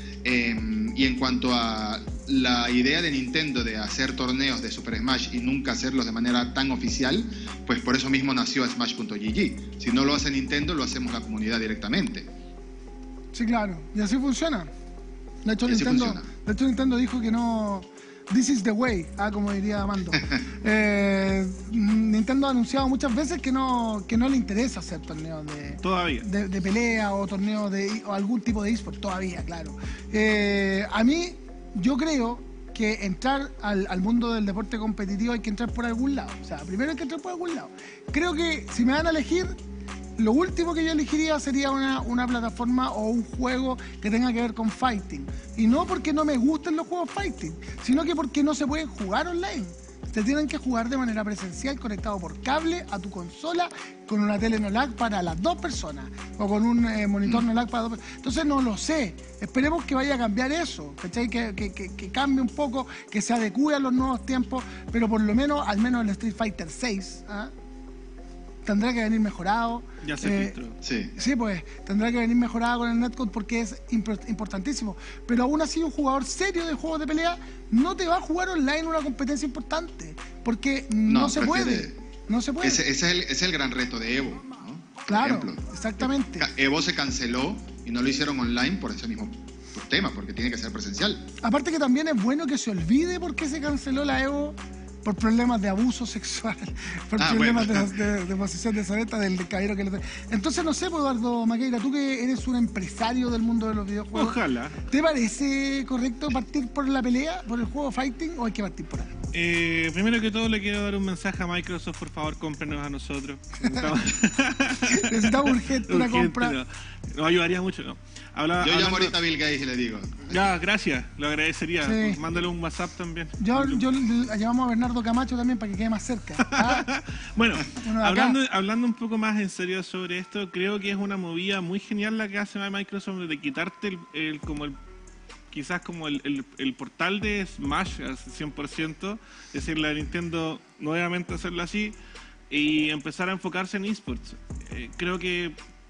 Y en cuanto a la idea de Nintendo de hacer torneos de Super Smash y nunca hacerlos de manera tan oficial, pues por eso mismo nació Smash.gg. Si no lo hace Nintendo, lo hacemos la comunidad directamente. Sí, claro. Y así funciona. De hecho, funciona. Nintendo dijo que no... This is the way, como diría Mando. Nintendo ha anunciado muchas veces que no le interesa hacer torneos de pelea o torneos o algún tipo de eSport, todavía, claro. A mí, yo creo que entrar al mundo del deporte competitivo hay que entrar por algún lado. O sea, primero hay que entrar por algún lado. Creo que si me van a elegir, lo último que yo elegiría sería una plataforma o un juego que tenga que ver con fighting. Y no porque no me gusten los juegos fighting, sino que porque no se pueden jugar online. Se tienen que jugar de manera presencial, conectado por cable a tu consola, con una tele no lag para las dos personas, o con un monitor no lag para dos personas. Entonces no lo sé. Esperemos que vaya a cambiar eso, ¿cachai? Que cambie un poco, que se adecue a los nuevos tiempos, pero por lo menos, al menos el Street Fighter 6, tendrá que venir mejorado. Ya se filtró. Sí, pues tendrá que venir mejorado con el netcode porque es importantísimo. Pero aún así, un jugador serio de juegos de pelea no te va a jugar online una competencia importante, porque no se puede. No se puede. Ese es el gran reto de Evo, ¿no? Claro, por ejemplo, exactamente. Evo se canceló y no lo hicieron online por ese mismo tema, porque tiene que ser presencial. Aparte que también es bueno que se olvide por qué se canceló la Evo. Por problemas de abuso sexual, por problemas de posición deshoneста del caballero que le... Entonces, no sé, Eduardo Maqueira, tú que eres un empresario del mundo de los videojuegos. Ojalá. ¿Te parece correcto partir por la pelea, por el juego fighting, o hay que partir por algo? Primero que todo, le quiero dar un mensaje a Microsoft, por favor, cómprenos a nosotros. Necesitamos urgente una compra. Nos ayudaría mucho, ¿no? Yo llamo ahorita a Bill Gates y le digo. Ya, gracias, lo agradecería. Sí. Mándale un WhatsApp también. Yo llamamos a Bernardo Camacho también para que quede más cerca. Bueno, hablando un poco más en serio sobre esto, creo que es una movida muy genial la que hace Microsoft de quitarte quizás como el portal de Smash al 100%, es decir, la de Nintendo nuevamente hacerlo así y empezar a enfocarse en eSports. Creo que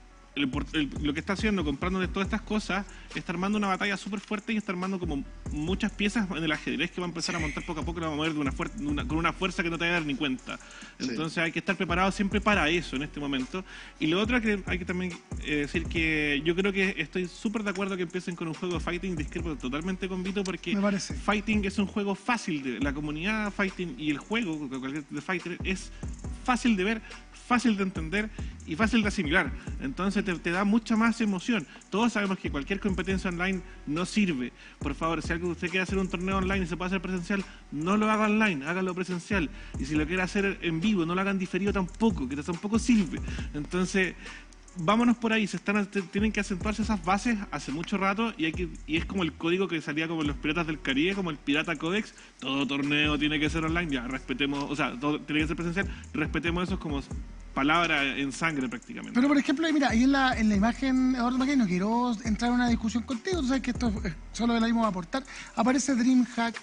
lo que está haciendo, comprando todas estas cosas, está armando una batalla súper fuerte y está armando como muchas piezas en el ajedrez que va a empezar a montar poco a poco, lo va a mover con una fuerza que no te va a dar ni cuenta. Entonces hay que estar preparado siempre para eso en este momento. Y lo otro que hay que también decir que yo creo que estoy súper de acuerdo que empiecen con un juego de fighting, discrepo totalmente con Vito porque fighting es un juego fácil, la comunidad fighting y el juego de fighter es fácil de ver, fácil de entender y fácil de asimilar. Entonces te da mucha más emoción. Todos sabemos que cualquier competencia online no sirve. Por favor, si usted quiere hacer un torneo online y se puede hacer presencial, no lo haga online, hágalo presencial. Y si lo quiere hacer en vivo, no lo hagan diferido tampoco, que tampoco sirve. Entonces, vámonos por ahí. Tienen que acentuarse esas bases hace mucho rato y es como el código que salía como en los Piratas del Caribe, como el Pirata Codex. Todo torneo tiene que ser online, ya respetemos, o sea, todo tiene que ser presencial, respetemos eso como palabra en sangre prácticamente. Pero por ejemplo, mira, ahí en la imagen, Eduardo Maqueira, no quiero entrar en una discusión contigo, tú sabes que esto solo la íbamos a aportar. Aparece DreamHack,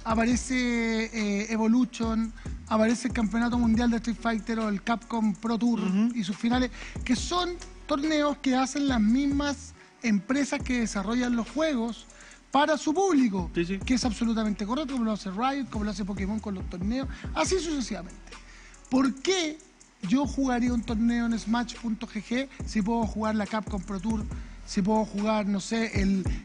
aparece Evolution, aparece el Campeonato Mundial de Street Fighter o el Capcom Pro Tour y sus finales, que son torneos que hacen las mismas empresas que desarrollan los juegos para su público, que es absolutamente correcto, como lo hace Riot, como lo hace Pokémon con los torneos, así sucesivamente. ¿Por qué yo jugaría un torneo en Smash.gg si puedo jugar la Capcom Pro Tour, si puedo jugar, no sé,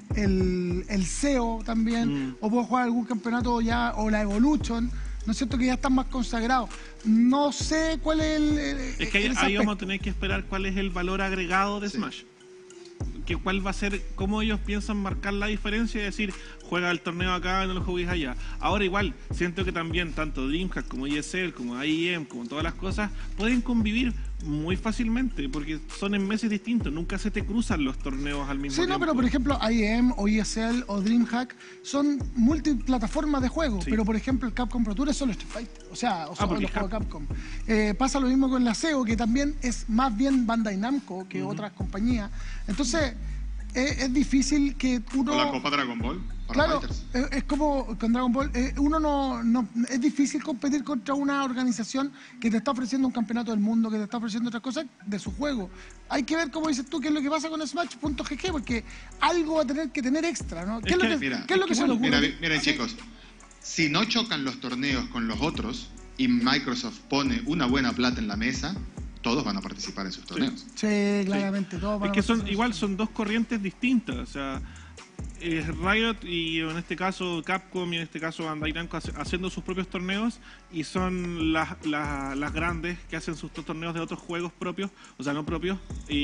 el CEO también, o puedo jugar algún campeonato ya, o la Evolution, ¿no es cierto?, que ya están más consagrados? No sé cuál es es que ahí vamos a tener que esperar cuál es el valor agregado de Smash. Cuál va a ser, cómo ellos piensan marcar la diferencia y decir, juega el torneo acá y no lo juguéis allá. Ahora igual, siento que también tanto DreamHack como ESL, como IEM, como todas las cosas, pueden convivir Muy fácilmente, porque son en meses distintos, nunca se te cruzan los torneos al mismo tiempo. Sí, no, pero por ejemplo, IEM o ESL o DreamHack son multiplataformas de juego, Sí. pero por ejemplo el Capcom Pro Tour es solo Street Fighter, o sea porque los juegos Capcom. Pasa lo mismo con la SEO, que también es más bien Bandai Namco que otras compañías. Entonces, es difícil que uno... O la Copa Dragon Ball para Claro, Fighters. es como con Dragon Ball, uno no es difícil competir contra una organización que te está ofreciendo un campeonato del mundo, que te está ofreciendo otras cosas de su juego. Hay que ver, como dices tú, qué es lo que pasa con Smash.gg, porque algo va a tener que tener extra, ¿no? ¿Qué es lo que se le ocurre? Miren, chicos, si no chocan los torneos con los otros y Microsoft pone una buena plata en la mesa, todos van a participar en sus torneos. Sí, claramente, todos van Es a que participar. son dos corrientes distintas, o sea, es Riot y en este caso Capcom y en este caso Bandai Namco haciendo sus propios torneos, y son las grandes que hacen sus torneos de otros juegos propios, o sea, no propios,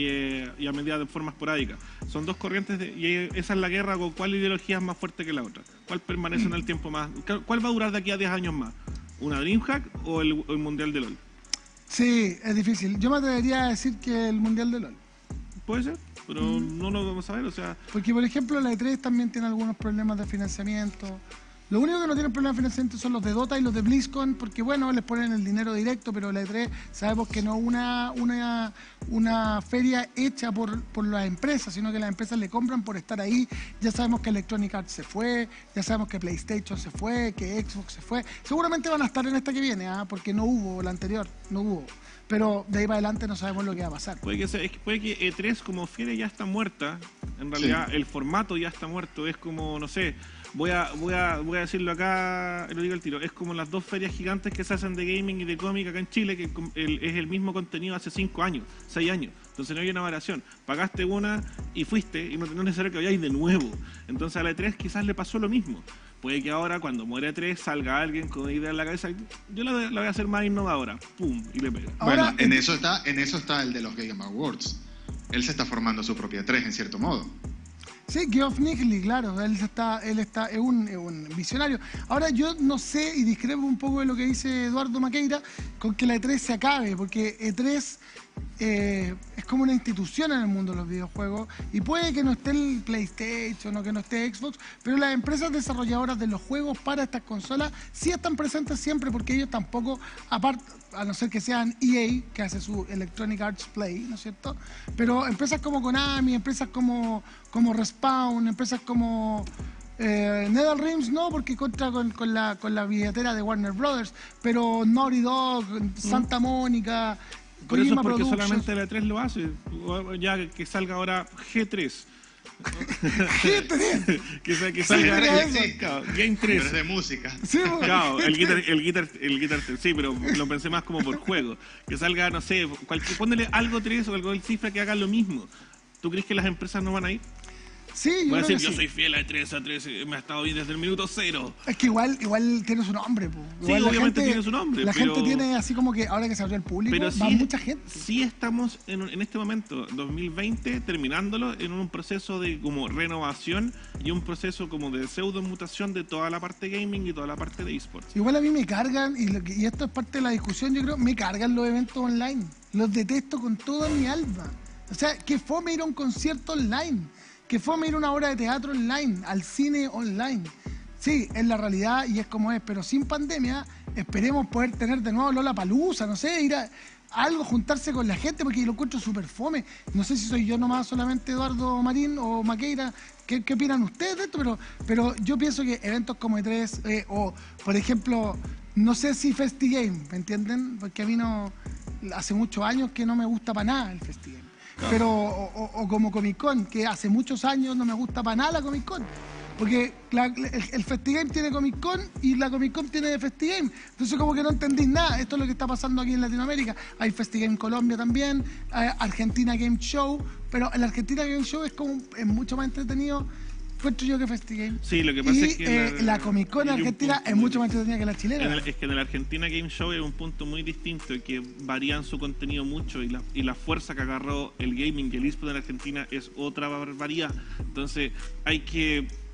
y a medida de forma esporádica. Son dos corrientes y esa es la guerra con cuál ideología es más fuerte que la otra, cuál permanece en el tiempo más, cuál va a durar de aquí a 10 años más, una DreamHack o el Mundial de LoL. Sí, es difícil. Yo me atrevería a decir que el Mundial de LoL. Puede ser, pero no lo vamos a ver, o sea... Porque, por ejemplo, la E3 también tiene algunos problemas de financiamiento. Lo único que no tienen problemas de financiamiento son los de Dota y los de BlizzCon, porque, bueno, les ponen el dinero directo, pero la E3 sabemos que no es una feria hecha por las empresas, sino que las empresas le compran por estar ahí. Ya sabemos que Electronic Arts se fue, ya sabemos que PlayStation se fue, que Xbox se fue. Seguramente van a estar en esta que viene, porque no hubo la anterior, no hubo. Pero de ahí para adelante no sabemos lo que va a pasar. Puede que E3 como feria ya está muerta. En realidad Sí. el formato ya está muerto. Es como, no sé, voy a decirlo acá, lo digo al tiro. Es como las dos ferias gigantes que se hacen de gaming y de cómic acá en Chile, que es el mismo contenido hace 5 años, 6 años. Entonces no hay una variación. Pagaste una y fuiste, y no es necesario que vayáis de nuevo. Entonces a la E3 quizás le pasó lo mismo. Puede que ahora, cuando muere E3, salga alguien con una idea en la cabeza. Yo la voy a hacer más innovadora. ¡Pum! Y le pega. Ahora, Bueno, en eso está el de los Game Awards. Él se está formando su propia 3 en cierto modo. Sí, Geoff Keighley, claro, es un visionario. Ahora yo no sé y discrepo un poco de lo que dice Eduardo Maqueira con que la E3 se acabe, porque E3 es como una institución en el mundo de los videojuegos y puede que no esté el PlayStation o que no esté Xbox, pero las empresas desarrolladoras de los juegos para estas consolas sí están presentes siempre, porque ellos tampoco, aparte, a no ser que sean EA, que hace su Electronic Arts Play, ¿no es cierto? Pero empresas como Konami, empresas como Respawn, empresas como NetherRealms no, porque contra con la billetera de Warner Brothers, pero Naughty Dog, Santa Mónica, Por eso es Kojima porque Productions. solamente la E3 lo hace. Ya que salga ahora G3. que salga mira ahora eso. claro, Game Pero 3. es de música. Sí, pues. Claro, el guitar, sí, pero lo pensé más como por juego. Que salga, no sé, ponele algo 3 o algo de cifra que haga lo mismo. ¿Tú crees que las empresas no van a ir? Sí, yo Van a creo decir, que yo sí. soy fiel a E3, me ha estado bien desde el minuto 0. Es que igual tiene su nombre, po. Sí, Igual la obviamente gente- tiene su nombre, La pero- gente tiene así como que ahora que se abrió el público, Pero va sí, mucha gente. sí estamos en este momento, 2020, terminándolo en un proceso de como renovación y un proceso como de pseudo mutación de toda la parte gaming y toda la parte de esports. Igual a mí me cargan, y esto es parte de la discusión, yo creo, me cargan los eventos online. Los detesto con toda mi alma. O sea, que fome ir a un concierto online, que fome ir a una obra de teatro online, al cine online. Sí, es la realidad y es como es, pero sin pandemia esperemos poder tener de nuevo Lollapalooza, no sé, ir a algo, juntarse con la gente, porque yo lo encuentro súper fome. No sé si soy yo nomás solamente Eduardo Marín o Maqueira, ¿qué opinan ustedes de esto? Pero yo pienso que eventos como E3 o, por ejemplo, no sé si FestiGame, ¿me entienden? Porque a mí no, hace muchos años que no me gusta para nada el FestiGame. Pero, o como Comic Con, que hace muchos años no me gusta para nada la Comic Con. Porque el FestiGame tiene Comic Con y la Comic Con tiene de FestiGame. Entonces como que no entendís nada. Esto es lo que está pasando aquí en Latinoamérica. Hay FestiGame Colombia también, Argentina Game Show, pero el Argentina Game Show es mucho más entretenido, encuentro yo, que FestiGame. Sí, lo que pasa y es que la Comic Con hay un Argentina punto es muy mucho más entretenida que la chilena. Es que en el Argentina Game Show es un punto muy distinto, que varían su contenido mucho y la fuerza que agarró el gaming y el eSport en Argentina es otra barbaridad. Entonces hay que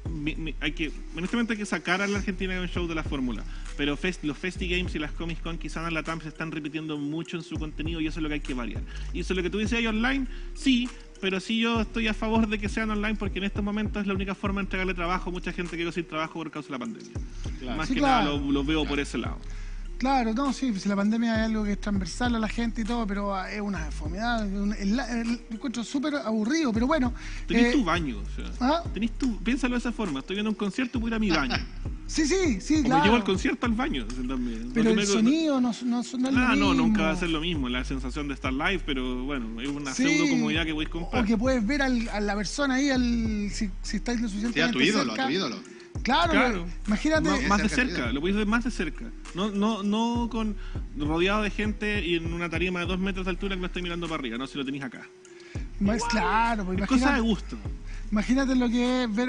honestamente hay que sacar a la Argentina Game Show de la fórmula, pero los Festi Games y las Comic Con quizás en la TAM se están repitiendo mucho en su contenido y eso es lo que hay que variar. Y eso es lo que tú dices ahí online, sí, pero sí yo estoy a favor de que sean online porque en estos momentos es la única forma de entregarle trabajo a mucha gente que quedó sin trabajo por causa de la pandemia. Claro. Más sí, que claro. Nada lo veo por ese lado. Claro, no, sí, pues la pandemia es algo que es transversal a la gente y todo, pero es una deformidad, el encuentro súper aburrido, pero bueno. Tenés tu baño, o sea, ¿ah? Piénsalo de esa forma, estoy viendo un concierto, voy a ir a mi baño. Sí, como claro. llevo el concierto al baño también. Pero el sonido no es lo mismo. No, nunca va a ser lo mismo, la sensación de estar live, pero bueno, es una pseudo comodidad que podéis comprar. O que puedes ver a la persona ahí, si estáis lo suficientemente cerca. A tu ídolo. Claro. Imagínate. Más de cerca, lo podéis ver más de cerca. No con rodeado de gente y en una tarima de 2 metros de altura que lo estoy mirando para arriba, no si lo tenéis acá. Claro, pues es cosa de gusto. Imagínate lo que es ver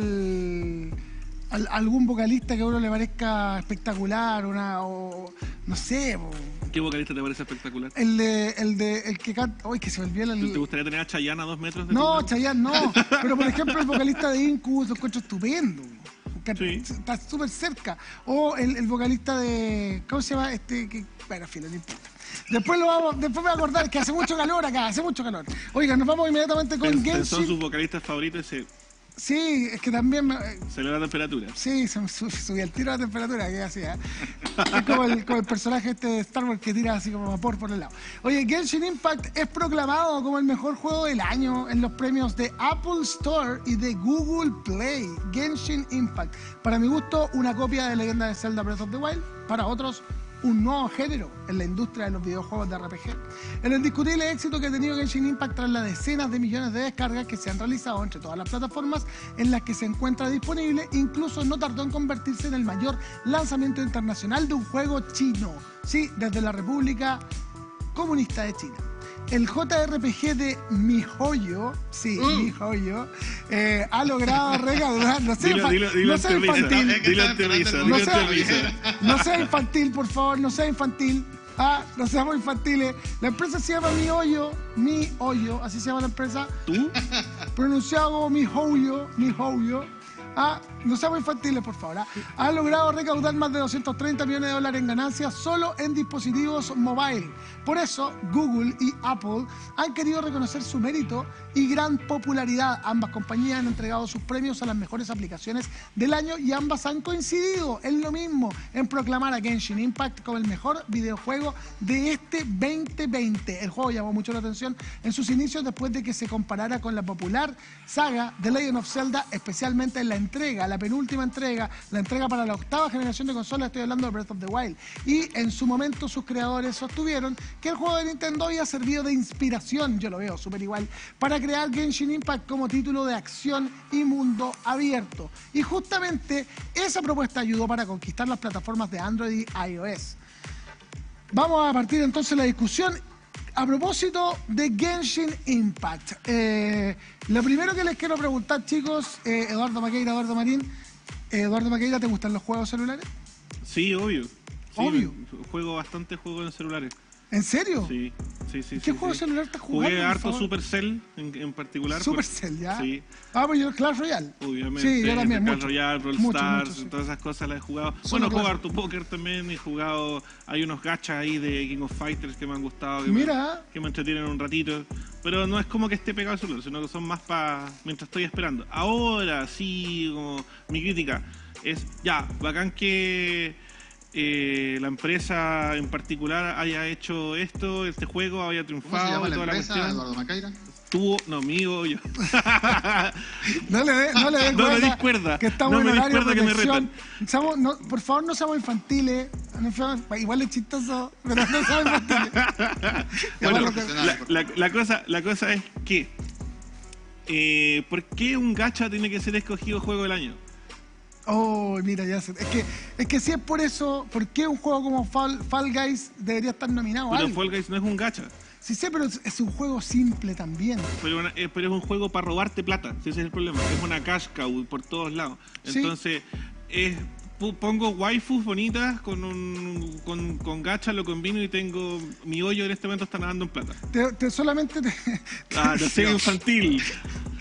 algún vocalista que a uno le parezca espectacular, o no sé. ¿Qué vocalista te parece espectacular? El que canta. Uy, que se me olvidó ¿Te gustaría tener a Chayanne a 2 metros de No, Chayanne no. Pero por ejemplo, el vocalista de Incubus lo encuentro estupendo. Sí. Está súper cerca. O el vocalista de. ¿Cómo se llama? Bueno, filo, no importa. Después me voy a acordar que hace mucho calor acá, hace mucho calor. Oiga, nos vamos inmediatamente con Genshin. Son sus vocalistas favoritos. Sí, es que también... Se le da la temperatura. Sí, subí al tiro la temperatura, que hacía. Es como el personaje de Star Wars que tira así como vapor por el lado. Oye, Genshin Impact es proclamado como el mejor juego del año en los premios de Apple Store y de Google Play. Genshin Impact. Para mi gusto, una copia de Leyenda de Zelda Breath of the Wild. Para otros, un nuevo género en la industria de los videojuegos de RPG. El indiscutible éxito que ha tenido Genshin Impact tras las decenas de millones de descargas que se han realizado entre todas las plataformas en las que se encuentra disponible, incluso no tardó en convertirse en el mayor lanzamiento internacional de un juego chino. Sí, desde la República Comunista de China. El JRPG de MiHoYo, MiHoYo, ha logrado recaudar, no sea infantil, por favor, no sea infantil. No seamos infantiles. La empresa se llama MiHoYo, así se llama la empresa. ¿Tú? Pronunciado como MiHoYo. No seamos infantiles, por favor. Ha logrado recaudar más de $230 millones en ganancias solo en dispositivos mobile. Por eso, Google y Apple han querido reconocer su mérito y gran popularidad. Ambas compañías han entregado sus premios a las mejores aplicaciones del año y ambas han coincidido en lo mismo, en proclamar a Genshin Impact como el mejor videojuego de este 2020. El juego llamó mucho la atención en sus inicios después de que se comparara con la popular saga The Legend of Zelda, especialmente en la penúltima entrega, la entrega para la 8ª generación de consolas, estoy hablando de Breath of the Wild. Y en su momento sus creadores sostuvieron que el juego de Nintendo había servido de inspiración, yo lo veo súper igual, para crear Genshin Impact como título de acción y mundo abierto. Y justamente esa propuesta ayudó para conquistar las plataformas de Android y iOS. Vamos a partir entonces la discusión a propósito de Genshin Impact. Lo primero que les quiero preguntar, chicos, Eduardo Maqueira, Eduardo Marín. Eduardo Maqueira, ¿te gustan los juegos celulares? Sí, obvio. Obvio. Juego bastante juegos en celulares. ¿En serio? Sí. ¿Qué juego celular estás jugando? Jugué harto Supercell en particular. Supercell, ya. Sí. Pues yo Clash Royale. Obviamente. Sí, yo también. Clash Royale, Brawl Stars, sí. Todas esas cosas las he jugado. Solo juego harto póker también. He jugado. Hay unos gachas ahí de King of Fighters que me han gustado. Que me entretienen un ratito. Pero no es como que esté pegado al celular, sino que son más para mientras estoy esperando. Ahora sí, como mi crítica es ya, bacán que la empresa en particular haya hecho este juego, haya triunfado. ¿Cómo se llama la toda empresa, la Eduardo Maqueira? Amigo, yo. No le des cuerda. Que estamos en horario de que me protección. Por favor, no seamos infantiles. Igual es chistoso, pero no seamos infantiles. Bueno, la cosa es que ¿por qué un gacha tiene que ser escogido juego del año? Oh, mira, ya sé. Es que si es por eso, ¿por qué un juego como Fall Guys debería estar nominado? Pero Fall Guys no es un gacha. Sí sé, pero es un juego simple también. Pero es un juego para robarte plata, ese es el problema. Es una cash cow por todos lados. Entonces, pongo waifus bonitas con gacha, lo combino y tengo mi hoyo en este momento está nadando en plata. Solamente no soy infantil.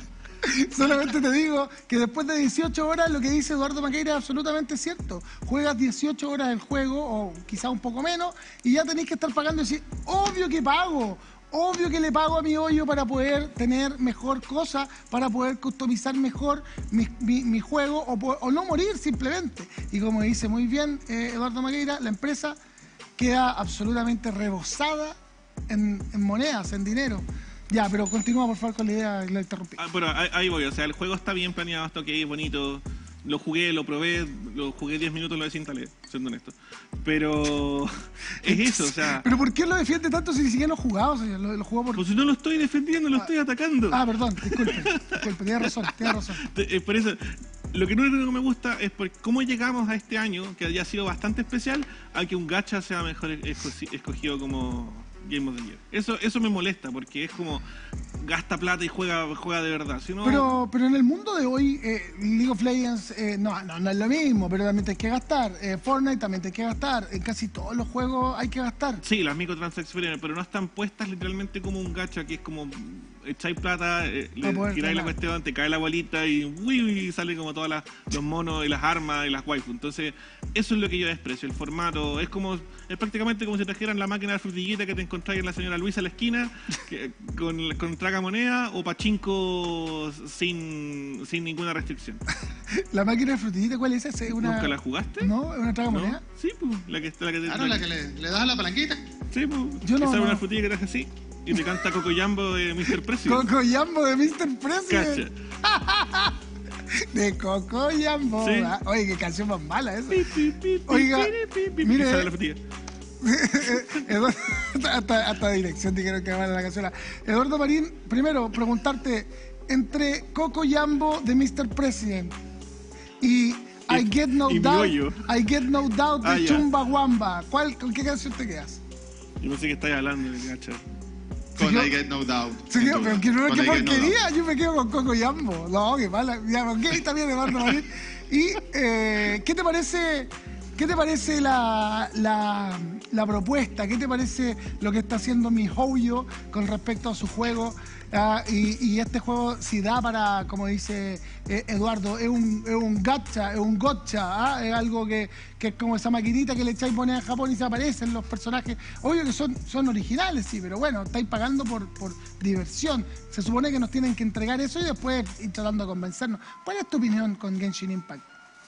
Solamente te digo que después de 18 horas lo que dice Eduardo Maqueira es absolutamente cierto. Juegas 18 horas el juego, o quizá un poco menos, y ya tenés que estar pagando y decir, obvio que pago. Obvio que le pago a mi hoyo para poder tener mejor cosa, para poder customizar mejor mi juego o no morir simplemente. Y como dice muy bien Eduardo Maqueira, la empresa queda absolutamente rebosada en monedas, en dinero. Ya, pero continúa por favor con la idea, la interrumpí. Pero ahí voy, o sea, el juego está bien planeado, está ok, bonito. Lo jugué, lo probé, lo jugué 10 minutos, lo desinstalé, siendo honesto. Pero es eso, o sea... ¿Pero por qué lo defiende tanto si ni siquiera lo ha jugado, señor? Lo jugó por... Pues si no lo estoy defendiendo, lo estoy atacando. Perdón, disculpe, tiene razón. Por eso, lo que no me gusta es por cómo llegamos a este año, que haya sido bastante especial, a que un gacha sea mejor escogido como Game of the Year. Eso me molesta, porque es como gasta plata y juega de verdad. Si no... pero en el mundo de hoy, League of Legends no es lo mismo, pero también tienes que gastar. Fortnite también tienes que gastar. En casi todos los juegos hay que gastar. Sí, las microtransacciones, pero no están puestas literalmente como un gacha, que es como echáis plata, le tiráis la cuestión, te cae la bolita y sale como todos los monos y las armas y las waifu. Entonces, eso es lo que yo desprecio. El formato es prácticamente como si trajeran la máquina de frutillita que te encontráis en la señora Luisa a la esquina, con tragamoneda o pachinko sin ninguna restricción. ¿La máquina de frutillita cuál es esa? ¿Nunca la jugaste? ¿No? ¿Es una tragamoneda? ¿No? Sí, pues, la que le das a la palanquita. Sí, pues, yo no, una frutilla que te hace así y te canta Coco Jambo de Mr. President. Coco Jambo de Mr. President. Cacha. De Coco Jambo. Sí. Oye, qué canción más mala esa. Oiga, mire, la frutilla. hasta dirección dijeron que van a la canción. Eduardo Marín, primero preguntarte, entre Coco Jambo de Mr. President y I Get No Doubt de Chumbawamba, ¿con qué canción te quedas? Yo pensé que estáis hablando de gacha. Con I Get No Doubt. Pero qué porquería, yo me quedo con Coco Jambo. No, qué mala. Ya, ok, está bien, Eduardo Marín. Y, ¿qué te parece la propuesta? ¿Qué te parece lo que está haciendo MiHoYo con respecto a su juego? Y este juego, si da para, como dice Eduardo, es un gacha, es un gotcha, es algo que es como esa maquinita que le echáis moneda en Japón y se aparecen los personajes. Obvio que son originales, sí, pero bueno, estáis pagando por diversión. Se supone que nos tienen que entregar eso y después ir tratando de convencernos. ¿Cuál es tu opinión con Genshin Impact?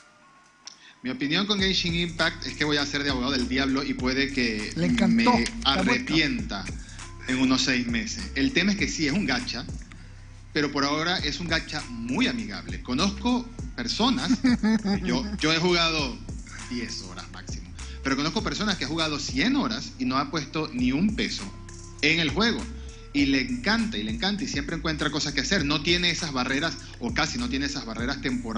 Mi opinión con Genshin Impact es que voy a ser de abogado del diablo y puede que me arrepienta en unos 6 meses. El tema es que sí, es un gacha, pero por ahora es un gacha muy amigable. Conozco personas, yo he jugado 10 horas máximo, pero conozco personas que han jugado 100 horas y no han puesto ni un peso en el juego. Y le encanta, y siempre encuentra cosas que hacer. No tiene esas barreras, o casi no tiene esas barreras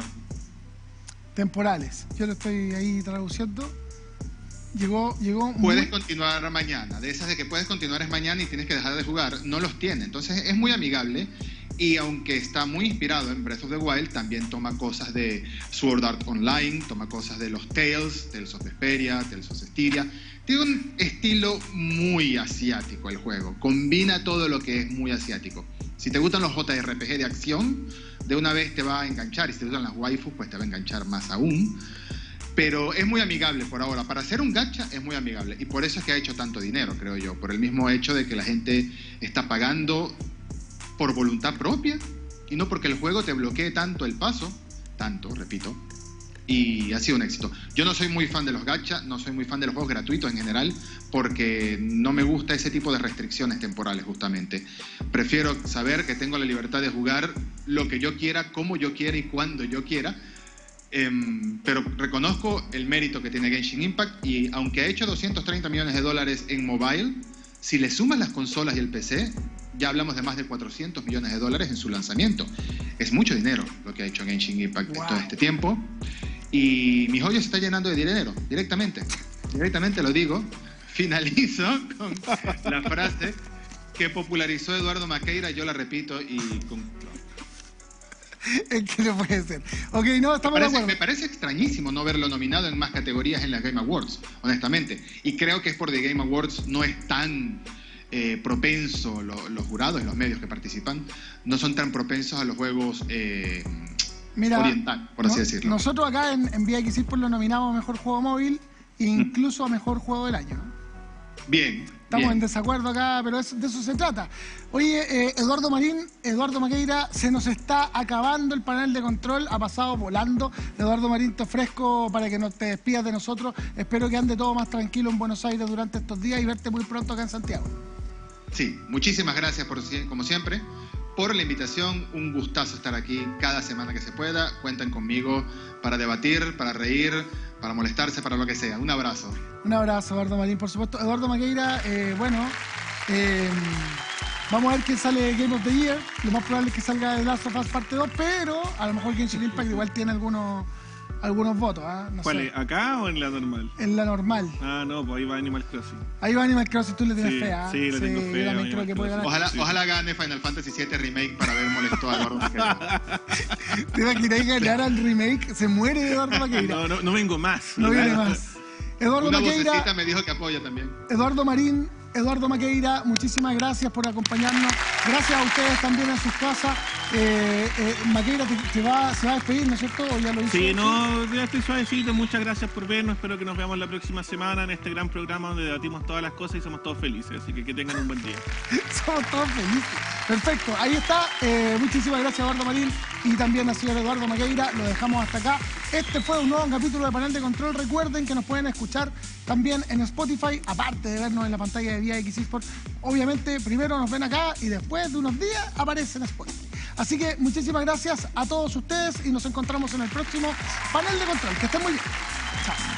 temporales. Yo lo estoy ahí traduciendo. Llegó puedes continuar mañana. De esas de que puedes continuar es mañana y tienes que dejar de jugar, no los tiene. Entonces es muy amigable. Y aunque está muy inspirado en Breath of the Wild, también toma cosas de Sword Art Online, toma cosas de los Tales of Vesperia, Tales of Styria. Tiene un estilo muy asiático el juego. Combina todo lo que es muy asiático. Si te gustan los JRPG de acción, de una vez te va a enganchar. Y si te gustan las waifus, pues te va a enganchar más aún. Pero es muy amigable por ahora. Para hacer un gacha es muy amigable. Y por eso es que ha hecho tanto dinero, creo yo. Por el mismo hecho de que la gente está pagando por voluntad propia y no porque el juego te bloquee tanto el paso. Repito. Y ha sido un éxito. Yo no soy muy fan de los gacha, no soy muy fan de los juegos gratuitos en general, porque no me gusta ese tipo de restricciones temporales, justamente. Prefiero saber que tengo la libertad de jugar lo que yo quiera, como yo quiera y cuando yo quiera. Pero reconozco el mérito que tiene Genshin Impact, y aunque ha hecho $230 millones en mobile, si le sumas las consolas y el PC, ya hablamos de más de $400 millones en su lanzamiento. Es mucho dinero lo que ha hecho Genshin Impact en todo este tiempo. Y MiHoYo se está llenando de dinero, directamente lo digo. Finalizo con la frase que popularizó Eduardo Maqueira, yo la repito y concluyo. Es que no puede ser. Ok, no, estamos de acuerdo. Me parece extrañísimo no verlo nominado en más categorías en las Game Awards, honestamente. Y creo que es porque Game Awards no es tan propenso, los jurados y los medios que participan, no son tan propensos a los juegos oriental, por así decirlo. Nosotros acá en VX Esports lo nominamos a Mejor Juego Móvil e incluso a Mejor Juego del Año. Bien. Estamos en desacuerdo acá, pero de eso se trata. Oye, Eduardo Marín, Eduardo Maqueira, se nos está acabando el panel de control, ha pasado volando. Eduardo Marín, te ofrezco para que te despidas de nosotros. Espero que ande todo más tranquilo en Buenos Aires durante estos días y verte muy pronto acá en Santiago. Sí, muchísimas gracias como siempre por la invitación. Un gustazo estar aquí cada semana que se pueda. Cuentan conmigo para debatir, para reír, para molestarse, para lo que sea. Un abrazo. Un abrazo, Eduardo Marín, por supuesto. Eduardo Maqueira, vamos a ver quién sale de Game of the Year. Lo más probable es que salga de Last of Us parte 2, pero a lo mejor Genshin Impact igual tiene algunos votos. No ¿Cuál sé. es? ¿Acá o en la normal? En la normal. Ah, no, pues ahí va Animal Crossing. Ahí va Animal Crossing, tú le tienes Sí, fe, sí, le tengo fe yo a también creo Animal que puede ganar. Crossing. Ojalá gane Final Fantasy VII Remake para ver molesto a Eduardo Maqueira. ¿Te imaginas ganar al remake? Se muere Eduardo Maqueira. No vengo más. No viene más. Eduardo Una Maqueira, vocecita me dijo que apoya también. Eduardo Marín, Eduardo Maqueira, muchísimas gracias por acompañarnos. Gracias a ustedes también en sus casas. Maqueira se va a despedir, ¿no es cierto? ¿O ya lo hizo? Sí, no, ya estoy suavecito. Muchas gracias por vernos. Espero que nos veamos la próxima semana en este gran programa donde debatimos todas las cosas y somos todos felices. Así que tengan un buen día. Somos todos felices. Perfecto, ahí está. Muchísimas gracias, Eduardo Marín, y también al señor Eduardo Maqueira. Lo dejamos hasta acá. Este fue un nuevo capítulo de Panel de Control. Recuerden que nos pueden escuchar también en Spotify, aparte de vernos en la pantalla de VX Esports. Obviamente, primero nos ven acá y después de unos días aparece en Spotify. Así que muchísimas gracias a todos ustedes y nos encontramos en el próximo Panel de Control. Que estén muy bien. Chao.